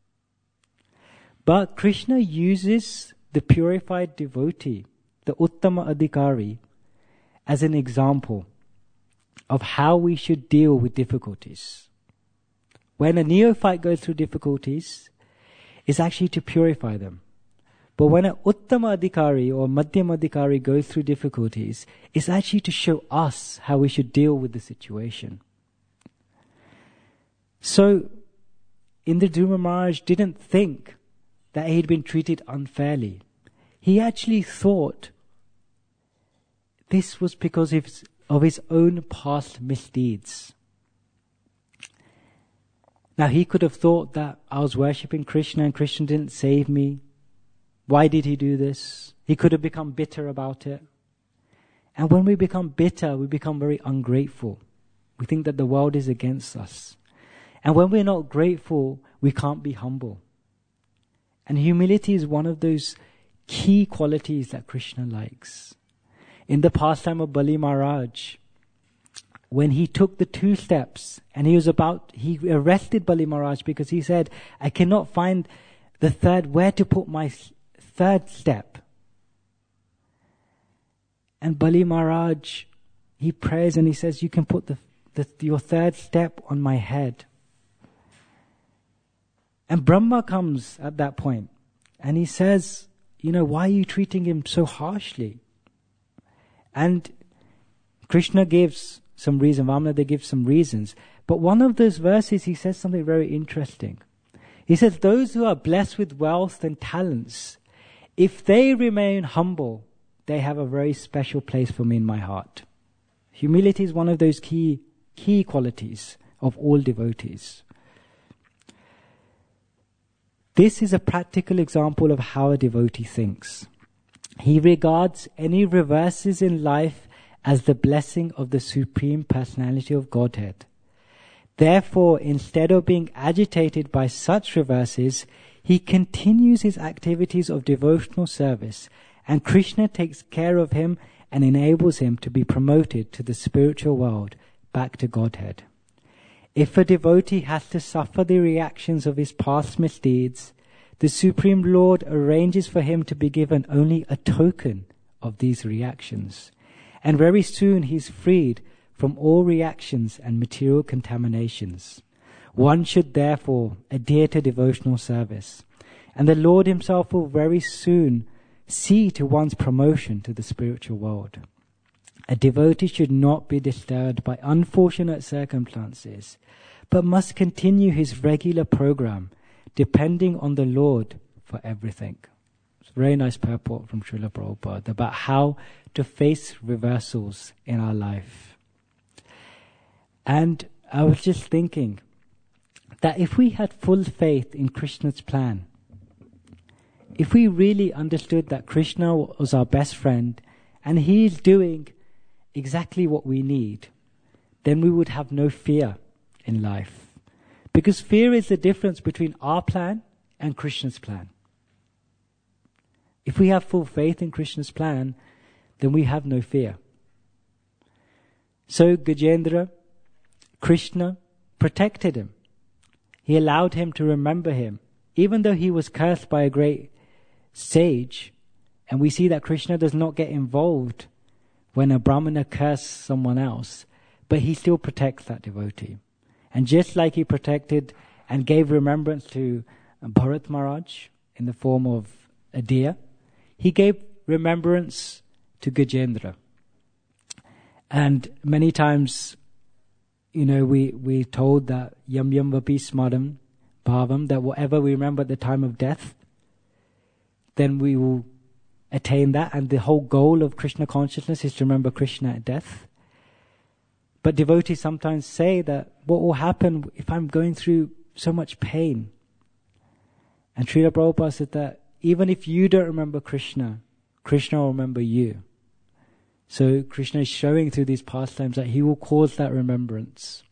But Krishna uses the purified devotee, the Uttama Adhikari, as an example of how we should deal with difficulties. When a neophyte goes through difficulties, it's actually to purify them. But when an Uttama Adhikari or Madhyama Adhikari goes through difficulties, it's actually to show us how we should deal with the situation. So, Indradyumna Maharaj didn't think that he had been treated unfairly. He actually thought this was because of his, of his own past misdeeds. Now he could have thought that I was worshipping Krishna and Krishna didn't save me. Why did he do this? He could have become bitter about it. And when we become bitter, we become very ungrateful. We think that the world is against us. And when we're not grateful, we can't be humble. And humility is one of those key qualities that Krishna likes. In the pastime of Bali Maharaj, when he took the two steps and he was about, he arrested Bali Maharaj because he said, I cannot find the third, where to put my third step. And Bali Maharaj, he prays and he says, you can put the, the your third step on my head. And Brahma comes at that point And he says, you know, why are you treating him so harshly? And Krishna gives some reason, Vamanadeva gives some reasons. But one of those verses, he says something very interesting. He says, those who are blessed with wealth and talents, if they remain humble, they have a very special place for me in my heart. Humility is one of those key, key qualities of all devotees. This is a practical example of how a devotee thinks. He regards any reverses in life as the blessing of the Supreme Personality of Godhead. Therefore, instead of being agitated by such reverses, he continues his activities of devotional service, and Krishna takes care of him and enables him to be promoted to the spiritual world, back to Godhead. If a devotee has to suffer the reactions of his past misdeeds, the Supreme Lord arranges for him to be given only a token of these reactions. And very soon he is freed from all reactions and material contaminations. One should therefore adhere to devotional service, and the Lord himself will very soon see to one's promotion to the spiritual world. A devotee should not be disturbed by unfortunate circumstances, but must continue his regular program, depending on the Lord for everything. It's a very nice purport from Srila Prabhupada about how to face reversals in our life. And I was just thinking that if we had full faith in Krishna's plan, if we really understood that Krishna was our best friend and he is doing exactly what we need, then we would have no fear in life. Because fear is the difference between our plan and Krishna's plan. If we have full faith in Krishna's plan, then we have no fear. So Gajendra, Krishna protected him. He allowed him to remember him, even though he was cursed by a great sage. And we see that Krishna does not get involved when a brahmana curses someone else, but he still protects that devotee. And just like he protected and gave remembrance to Bharat Maharaj in the form of a deer, he gave remembrance to Gajendra. And many times, you know, we, we told that yam yam vapi smaram bhavam, that whatever we remember at the time of death, then we will attain that. And the whole goal of Krishna consciousness is to remember Krishna at death. But devotees sometimes say that what will happen if I'm going through so much pain? And Srila Prabhupada said that even if you don't remember Krishna, Krishna will remember you. So Krishna is showing through these pastimes that he will cause that remembrance.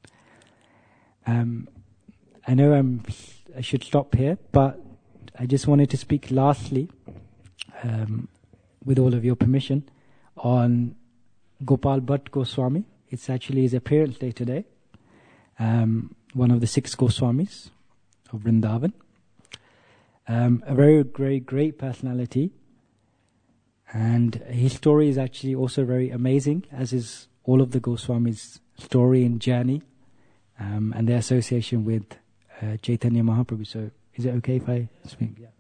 Um, I know I'm, I should stop here, but I just wanted to speak lastly, um, with all of your permission, on Gopal Bhatt Goswami. It's actually his appearance day today. Um, one of the six Goswamis of Vrindavan. Um, a very great, great personality. And his story is actually also very amazing, as is all of the Goswamis' story and journey, um, and their association with uh, Chaitanya Mahaprabhu. So is it okay if I speak? Yeah.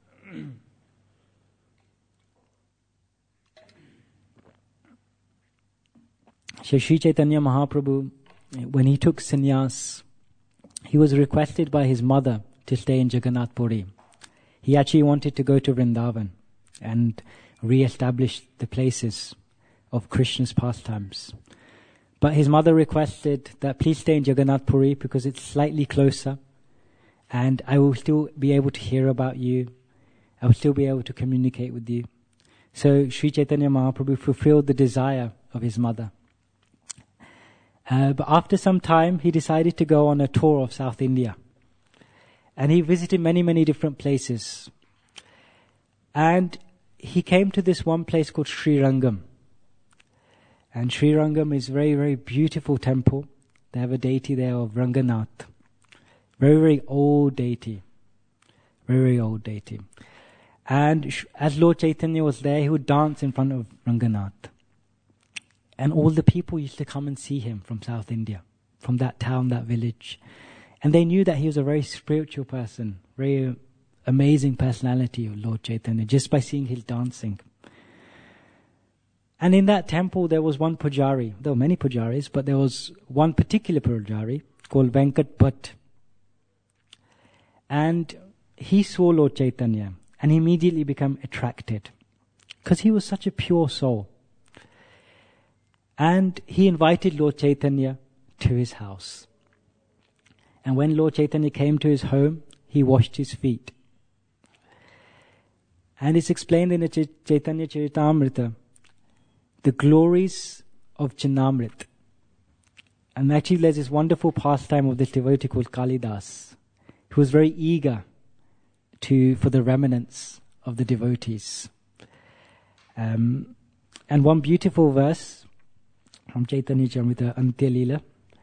So Sri Chaitanya Mahaprabhu, when he took sannyas, he was requested by his mother to stay in Jagannath Puri. He actually wanted to go to Vrindavan and re-establish the places of Krishna's pastimes. But his mother requested that please stay in Jagannath Puri because it's slightly closer and I will still be able to hear about you. I will still be able to communicate with you. So Sri Chaitanya Mahaprabhu fulfilled the desire of his mother. Uh, but after some time, he decided to go on a tour of South India. And he visited many, many different places. And he came to this one place called Sri Rangam. And Sri Rangam is a very, very beautiful temple. They have a deity there of Ranganath. Very, very old deity. Very, very old deity. And as Lord Chaitanya was there, he would dance in front of Ranganath. And all the people used to come and see him from South India, from that town, that village. And they knew that he was a very spiritual person, very amazing personality of Lord Chaitanya just by seeing his dancing. And in that temple there was one pujari. There were many pujaris, but there was one particular pujari called Venkat Bhatt. And he saw Lord Chaitanya and he immediately became attracted because he was such a pure soul. And he invited Lord Chaitanya to his house. And when Lord Chaitanya came to his home, he washed his feet. And it's explained in the Ch- Chaitanya Charitamrita, the glories of Chanamrit. And actually there's this wonderful pastime of this devotee called Kalidas, who was very eager to for the remnants of the devotees. Um, and one beautiful verse from Chaitanya Charitamrita, Antya Leela.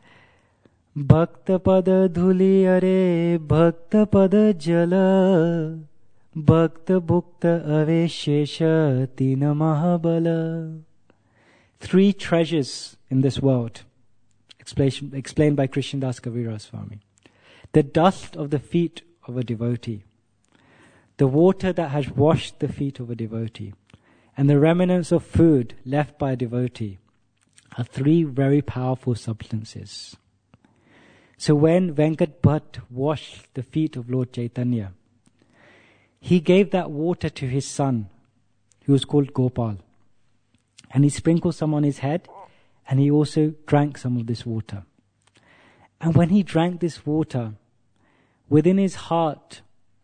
Bhakta pada dhuli are bhakta pada jala bhakta bhukta aveshesha tina mahabala. Three treasures in this world, explained, explained by Krishnadas Kaviraj Swami. The dust of the feet of a devotee, the water that has washed the feet of a devotee, and the remnants of food left by a devotee are three very powerful substances. So when Venkat Bhatt washed the feet of Lord Chaitanya, he gave that water to his son, who was called Gopal. And he sprinkled some on his head, and he also drank some of this water. And when he drank this water, within his heart,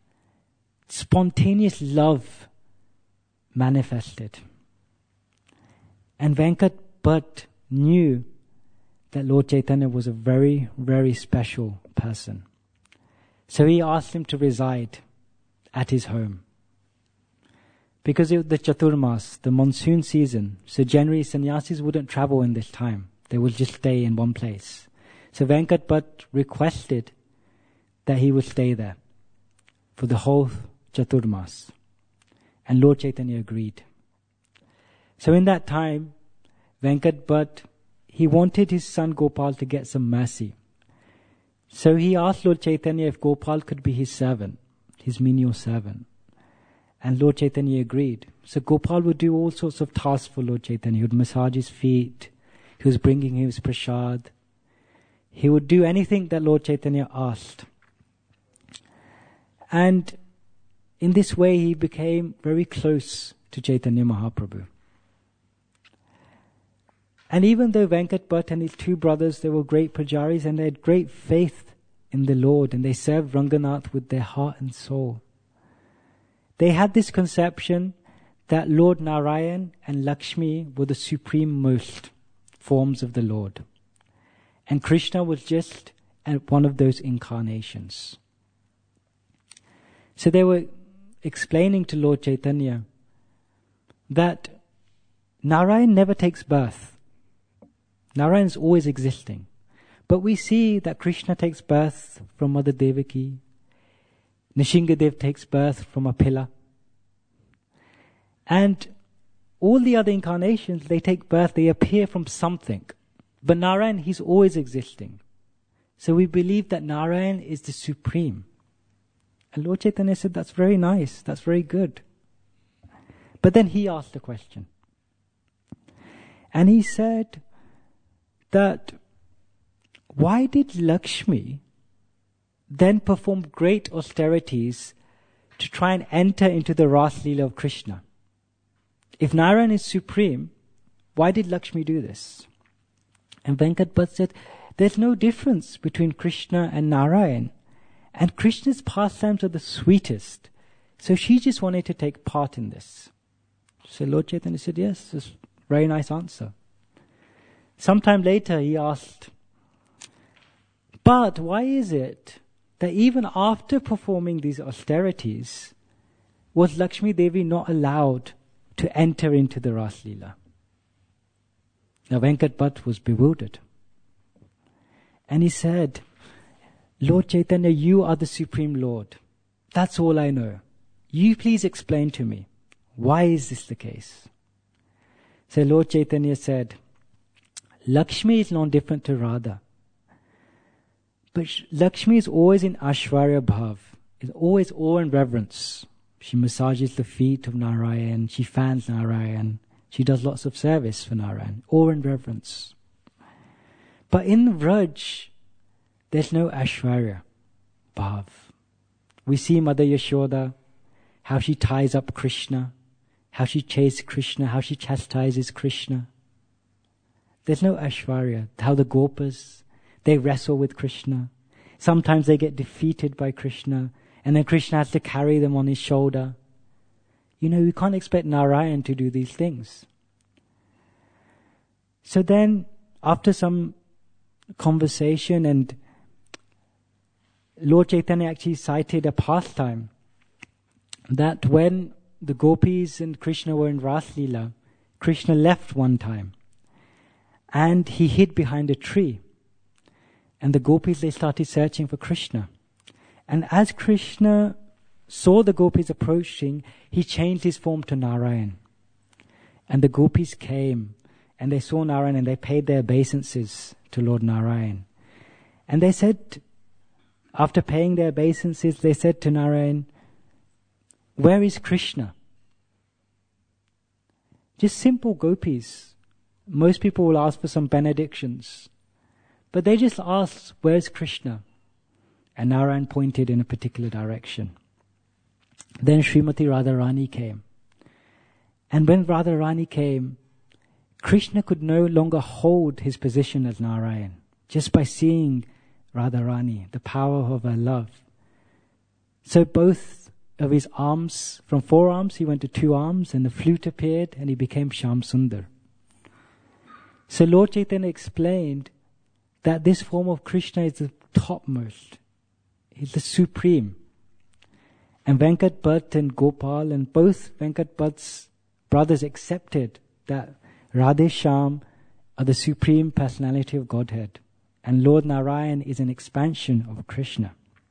spontaneous love manifested. And Venkat Bhatt knew that Lord Chaitanya was a very, very special person. So he asked him to reside at his home. Because it was the Chaturmas, the monsoon season, so generally sannyasis wouldn't travel in this time. They would just stay in one place. So Venkat Bhatt requested that he would stay there for the whole Chaturmas. And Lord Chaitanya agreed. So in that time, Venkat Bhatt, he wanted his son Gopal to get some mercy. So he asked Lord Chaitanya if Gopal could be his servant, his menial servant. And Lord Chaitanya agreed. So Gopal would do all sorts of tasks for Lord Chaitanya. He would massage his feet. He was bringing him his prasad. He would do anything that Lord Chaitanya asked. And in this way he became very close to Chaitanya Mahaprabhu. And even though Venkat Bhatt and his two brothers, they were great pujaris and they had great faith in the Lord and they served Ranganath with their heart and soul, they had this conception that Lord Narayan and Lakshmi were the supreme most forms of the Lord. And Krishna was just one of those incarnations. So they were explaining to Lord Chaitanya that Narayan never takes birth. Narayan is always existing. But we see that Krishna takes birth from Mother Devaki. Nishingadev takes birth from a pillar. And all the other incarnations, they take birth, they appear from something. But Narayan, he's always existing. So we believe that Narayan is the supreme. And Lord Chaitanya said, that's very nice, that's very good. But then he asked a question. And he said that, why did Lakshmi then perform great austerities to try and enter into the Ras Leela of Krishna? If Narayan is supreme, why did Lakshmi do this? And Venkat Bhatt said, there's no difference between Krishna and Narayan. And Krishna's pastimes are the sweetest. So she just wanted to take part in this. So Lord Chaitanya said, yes, that's a very nice answer. Sometime later he asked, but why is it that even after performing these austerities, was Lakshmi Devi not allowed to enter into the Ras Leela? Now Venkat Bhatt was bewildered. And he said, Lord Chaitanya, you are the Supreme Lord. That's all I know. You please explain to me, why is this the case? So Lord Chaitanya said, Lakshmi is not different to Radha. But Lakshmi is always in Aishwarya Bhav. is always awe and reverence. She massages the feet of Narayan, she fans Narayan, she does lots of service for Narayan, awe and reverence. But in Vraj, there's no Aishwarya Bhav. We see Mother Yashoda, how she ties up Krishna, how she chases Krishna, how she chastises Krishna. There's no Aishwarya. How the Gopas, they wrestle with Krishna. Sometimes they get defeated by Krishna, and then Krishna has to carry them on his shoulder. You know, we can't expect Narayan to do these things. So then, after some conversation, and Lord Chaitanya actually cited a pastime that when the gopis and Krishna were in Ras Leela, Krishna left one time and he hid behind a tree. And the gopis, they started searching for Krishna. And as Krishna saw the gopis approaching, he changed his form to Narayan. And the gopis came and they saw Narayan and they paid their obeisances to Lord Narayan. And they said, after paying their obeisances, they said to Narayan, "Where is Krishna?" Just simple gopis. Most people will ask for some benedictions. But they just asked, "Where's Krishna?" And Narayan pointed in a particular direction. Then Srimati Radharani came. And when Radharani came, Krishna could no longer hold his position as Narayan. Just by seeing Radharani, the power of her love. So both of his arms, from four arms he went to two arms, and the flute appeared and he became Shyam Sundar. So Lord Chaitanya explained that this form of Krishna is the topmost. He's the supreme. And Venkat Bhatt and Gopal and both Venkat Bhatt's brothers accepted that Radhe Shyam are the supreme personality of Godhead. And Lord Narayan is an expansion of Krishna.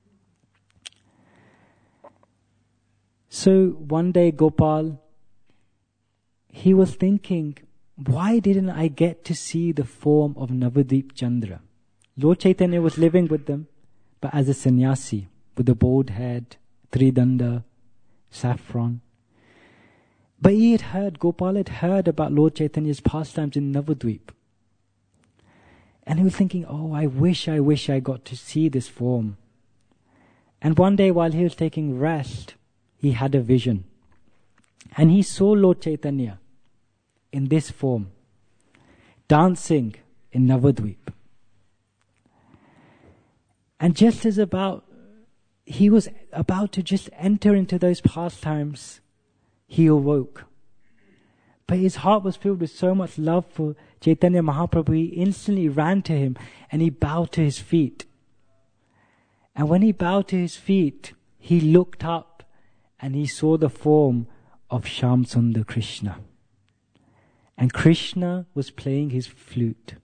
So one day Gopal, he was thinking, why didn't I get to see the form of Navadvip Chandra? Lord Chaitanya was living with them, but as a sannyasi, with a bald head, tridanda, saffron. But he had heard, Gopal had heard about Lord Chaitanya's pastimes in Navadvip. And he was thinking, oh, I wish, I wish I got to see this form. And one day while he was taking rest, he had a vision. And he saw Lord Chaitanya in this form, dancing in Navadvip. And just as about, he was about to just enter into those pastimes, he awoke. But his heart was filled with so much love for Chaitanya Mahaprabhu, he instantly ran to him and he bowed to his feet. And when he bowed to his feet, he looked up and he saw the form of Shyam Sundar Krishna. And Krishna was playing his flute.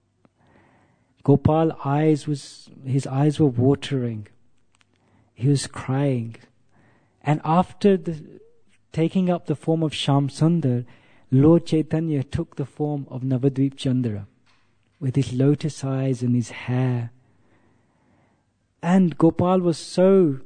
Gopal eyes was, his eyes were watering. He was crying. And after the, taking up the form of Shyam Sundar, Lord Chaitanya took the form of Navadvip Chandra with his lotus eyes and his hair. And Gopal was so,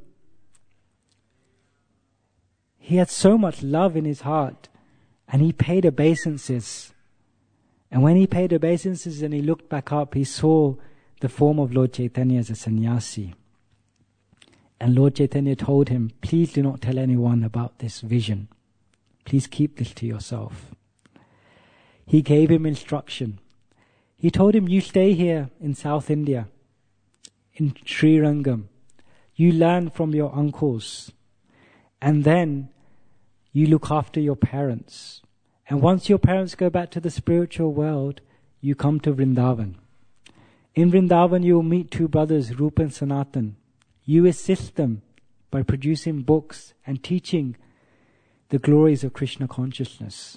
he had so much love in his heart, and he paid obeisances. And when he paid obeisances and he looked back up, he saw the form of Lord Chaitanya as a sannyasi. And Lord Chaitanya told him, please do not tell anyone about this vision. Please keep this to yourself. He gave him instruction. He told him, you stay here in South India, in Srirangam. You learn from your uncles. And then you look after your parents. And once your parents go back to the spiritual world, you come to Vrindavan. In Vrindavan, you will meet two brothers, Rupa and Sanatan. You assist them by producing books and teaching the glories of Krishna consciousness.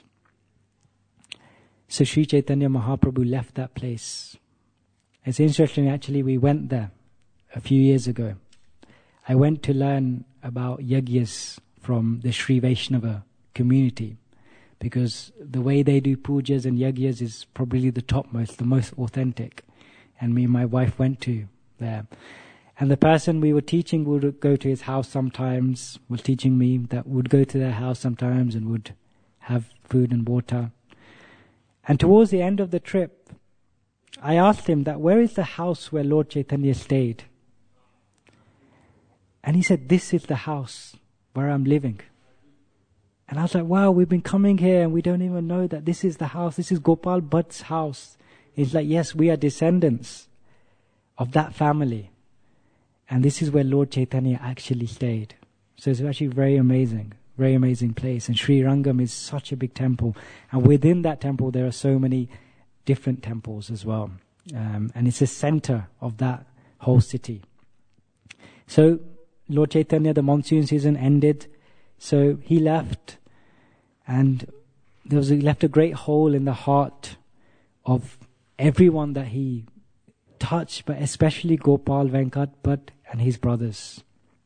So Sri Chaitanya Mahaprabhu left that place. It's interesting, actually, we went there a few years ago. I went to learn about yagyas from the Sri Vaishnava community, because the way they do pujas and yagyas is probably the topmost, the most authentic. And me and my wife went to there. And the person we were teaching would go to his house sometimes, was teaching me, that would go to their house sometimes and would have food and water. And towards the end of the trip, I asked him that, where is the house where Lord Chaitanya stayed? And he said, this is the house where I'm living. And I was like, wow, we've been coming here and we don't even know that this is the house. This is Gopal Bhatt's house. He's like, yes, we are descendants of that family. And this is where Lord Chaitanya actually stayed. So it's actually very amazing, very amazing place. And Sri Rangam is such a big temple. And within that temple, there are so many different temples as well. Um, and it's the center of that whole city. So Lord Chaitanya, the monsoon season ended. So he left. And there was, he left a great hole in the heart of everyone that he touched, but especially Gopal Venkat Bhatt and his brothers.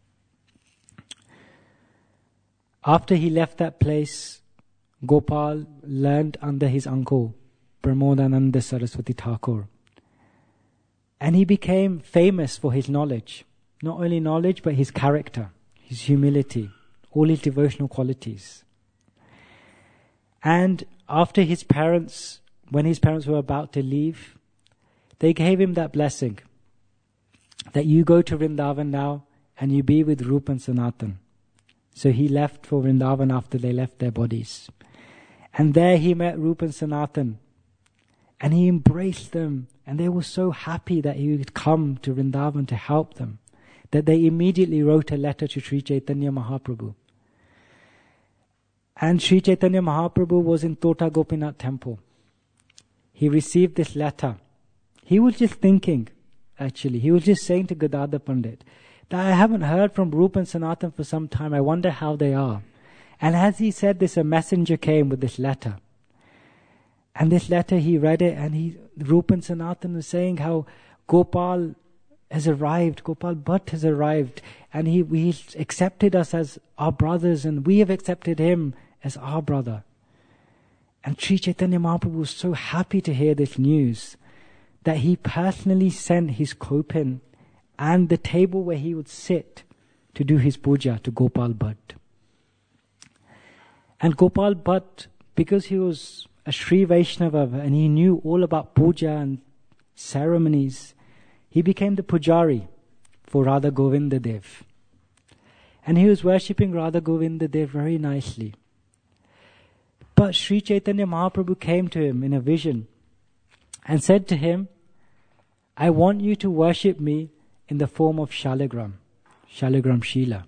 After he left that place, Gopal learned under his uncle, Pramodananda Saraswati Thakur. And he became famous for his knowledge. Not only knowledge, but his character, his humility, all his devotional qualities. And after his parents, when his parents were about to leave, they gave him that blessing that you go to Vrindavan now and you be with Rupa and Sanatan. So he left for Vrindavan after they left their bodies. And there he met Rupa and Sanatan. And he embraced them. And they were so happy that he would come to Vrindavan to help them, that they immediately wrote a letter to Sri Chaitanya Mahaprabhu. And Sri Chaitanya Mahaprabhu was in Tota Gopinath temple. He received this letter. He was just thinking, actually, he was just saying to Gadadhar Pandit, that I haven't heard from Rupa and Sanatan for some time. I wonder how they are. And as he said this, a messenger came with this letter. And this letter, he read it, and he, Rupa and Sanatan was saying how Gopal has arrived, Gopal Bhatt has arrived, and he, he accepted us as our brothers, and we have accepted him as our brother. And Sri Chaitanya Mahaprabhu was so happy to hear this news that he personally sent his kopin and the table where he would sit to do his puja to Gopal Bhatt. And Gopal Bhatt, because he was a Sri Vaishnava and he knew all about puja and ceremonies, he became the pujari for Radha Govinda Dev. And he was worshipping Radha Govinda Dev very nicely. But Sri Chaitanya Mahaprabhu came to him in a vision and said to him, I want you to worship me in the form of Shalagram, Shalagram Shila.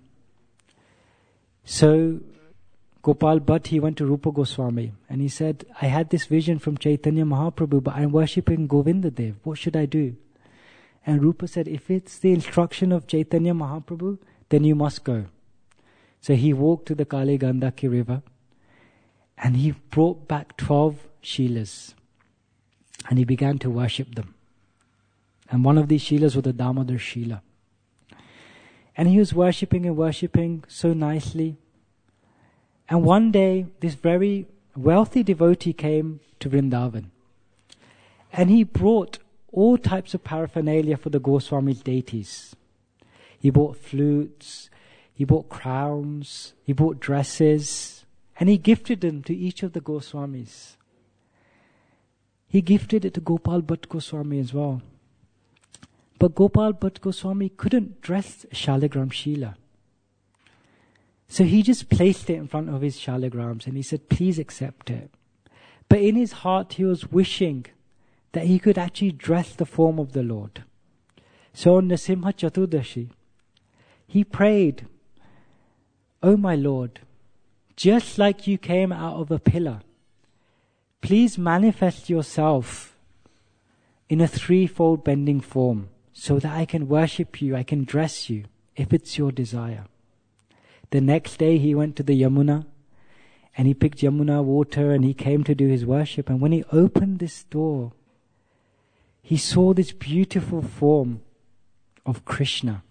So Gopal Bhatt, he went to Rupa Goswami and he said, I had this vision from Chaitanya Mahaprabhu, but I'm worshipping Govinda Dev. What should I do? And Rupa said, if it's the instruction of Chaitanya Mahaprabhu, then you must go. So he walked to the Kali Gandaki river and he brought back twelve Shilas and he began to worship them. And one of these Shilas was the Damodar Shila. And he was worshipping and worshipping so nicely. And one day, this very wealthy devotee came to Vrindavan. And he brought all types of paraphernalia for the Goswami's deities. He bought flutes, he bought crowns, he bought dresses, and he gifted them to each of the Goswamis. He gifted it to Gopal Bhatt Goswami as well. But Gopal Bhatt Goswami couldn't dress Shalagram Shila. So he just placed it in front of his Shalagrams and he said, please accept it. But in his heart he was wishing that he could actually dress the form of the Lord. So on Nasimha Chaturdashi, he prayed, O my Lord, just like you came out of a pillar, please manifest yourself in a threefold bending form so that I can worship you, I can dress you, if it's your desire. The next day he went to the Yamuna and he picked Yamuna water and he came to do his worship. And when he opened this door, he saw this beautiful form of Krishna.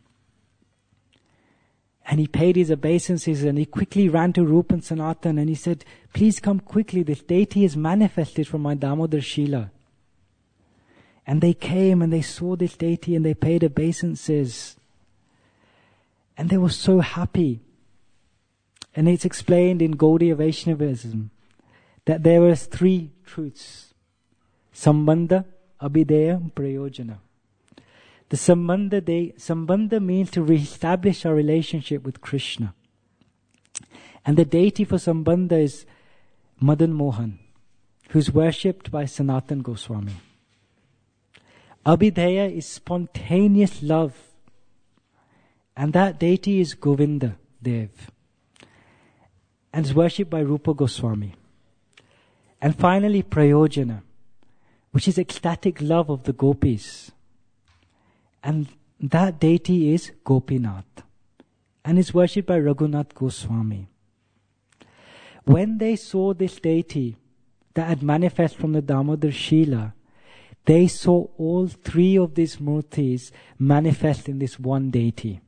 And he paid his obeisances and he quickly ran to Rupa and Sanatan and he said, please come quickly, this deity is manifested from my Damodar Shila. And they came and they saw this deity and they paid obeisances. And they were so happy. And it's explained in Gaudiya Vaishnavism that there were three truths. Sambandha, Abhideya, Prayojana. The Sambandha, they, Sambandha means to re-establish our relationship with Krishna. And the deity for Sambandha is Madan Mohan, who's worshipped by Sanatan Goswami. Abhideya is spontaneous love. And that deity is Govinda Dev. And is worshipped by Rupa Goswami. And finally, Prayojana, which is ecstatic love of the gopis. And that deity is Gopinath. And is worshipped by Raghunath Goswami. When they saw this deity that had manifest from the Damodar Shila, they saw all three of these murtis manifest in this one deity.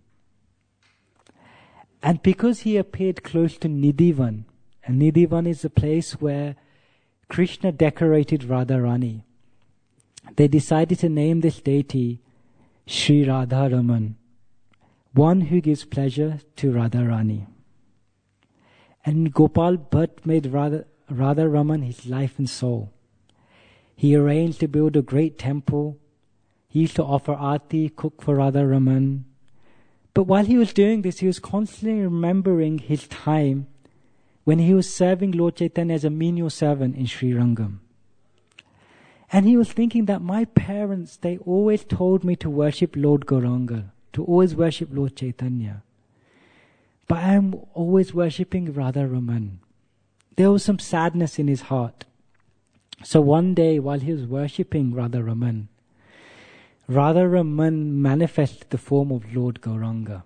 And because he appeared close to Nidhivan, and Nidhivan is the place where Krishna decorated Radharani, they decided to name this deity Sri Radharaman, one who gives pleasure to Radharani. And Gopal Bhatt made Radha, Radharaman his life and soul. He arranged to build a great temple. He used to offer aarti, cook for Radharaman. But while he was doing this, he was constantly remembering his time when he was serving Lord Chaitanya as a menial servant in Sri Rangam. And he was thinking that my parents, they always told me to worship Lord Gauranga, to always worship Lord Chaitanya. But I am always worshipping Radharaman. There was some sadness in his heart. So one day, while he was worshipping Radharaman, Radharaman manifested the form of Lord Gauranga.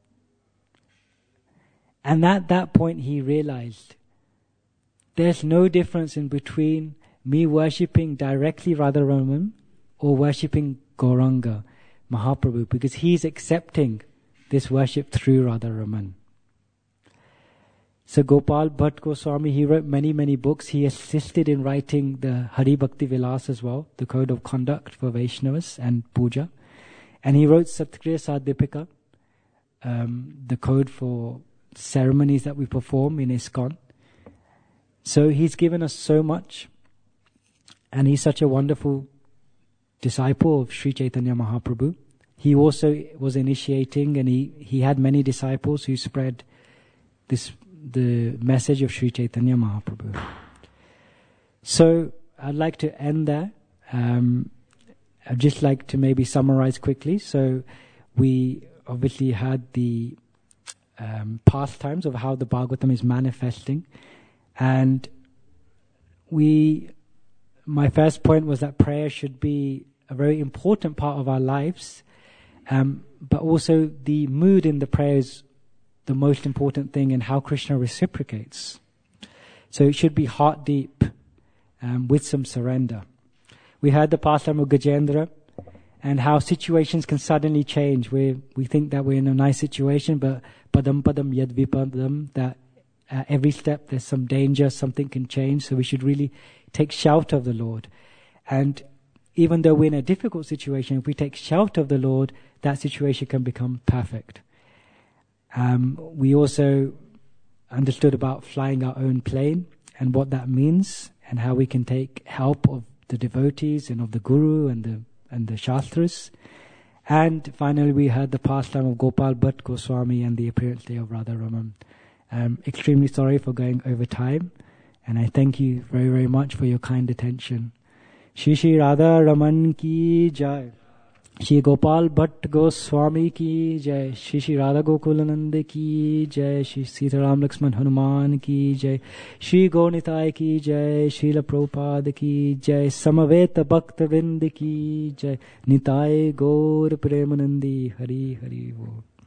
And at that point he realized there's no difference in between me worshipping directly Radharaman or worshipping Gauranga, Mahaprabhu, because he's accepting this worship through Radharaman. So Gopal Bhatt Goswami, he wrote many, many books. He assisted in writing the Hari Bhakti Vilas as well, the code of conduct for Vaishnavas and puja. And he wrote Satkriya Sadipika, um, the code for ceremonies that we perform in ISKCON. So he's given us so much. And he's such a wonderful disciple of Sri Chaitanya Mahaprabhu. He also was initiating, and he, he had many disciples who spread this the message of Sri Chaitanya Mahaprabhu. So I'd like to end there. Um, I'd just like to maybe summarize quickly. So we obviously had the um, pastimes of how the Bhagavatam is manifesting. And we, my first point was that prayer should be a very important part of our lives. Um, but also the mood in the prayer is the most important thing, and how Krishna reciprocates. So it should be heart deep, um, with some surrender. We heard the pastime of Gajendra, and how situations can suddenly change. We we think that we're in a nice situation, but padam padam yad vipadam, that uh, every step there's some danger, something can change. So we should really take shelter of the Lord. And even though we're in a difficult situation, if we take shelter of the Lord, that situation can become perfect. Um, we also understood about flying our own plane and what that means, and how we can take help of the devotees and of the Guru and the and the Shastras. And finally, we heard the pastime of Gopal Bhatt Goswami and the appearance day of Radharaman. Um, extremely sorry for going over time, and I thank you very, very much for your kind attention. Shri Shri Radharaman ki jai. Shri Gopal Bhatt Goswami ki jai. Shri Shri Radha Gokulananda ki jai. Shri Sitaram Lakshman Hanuman ki jai. Shri Gaurnitai ki jai. Srila Prabhupada ki jai. Samaveta Bhakta Vind ki jai. Nitai Gaur Premanandi Hari Hari Wo.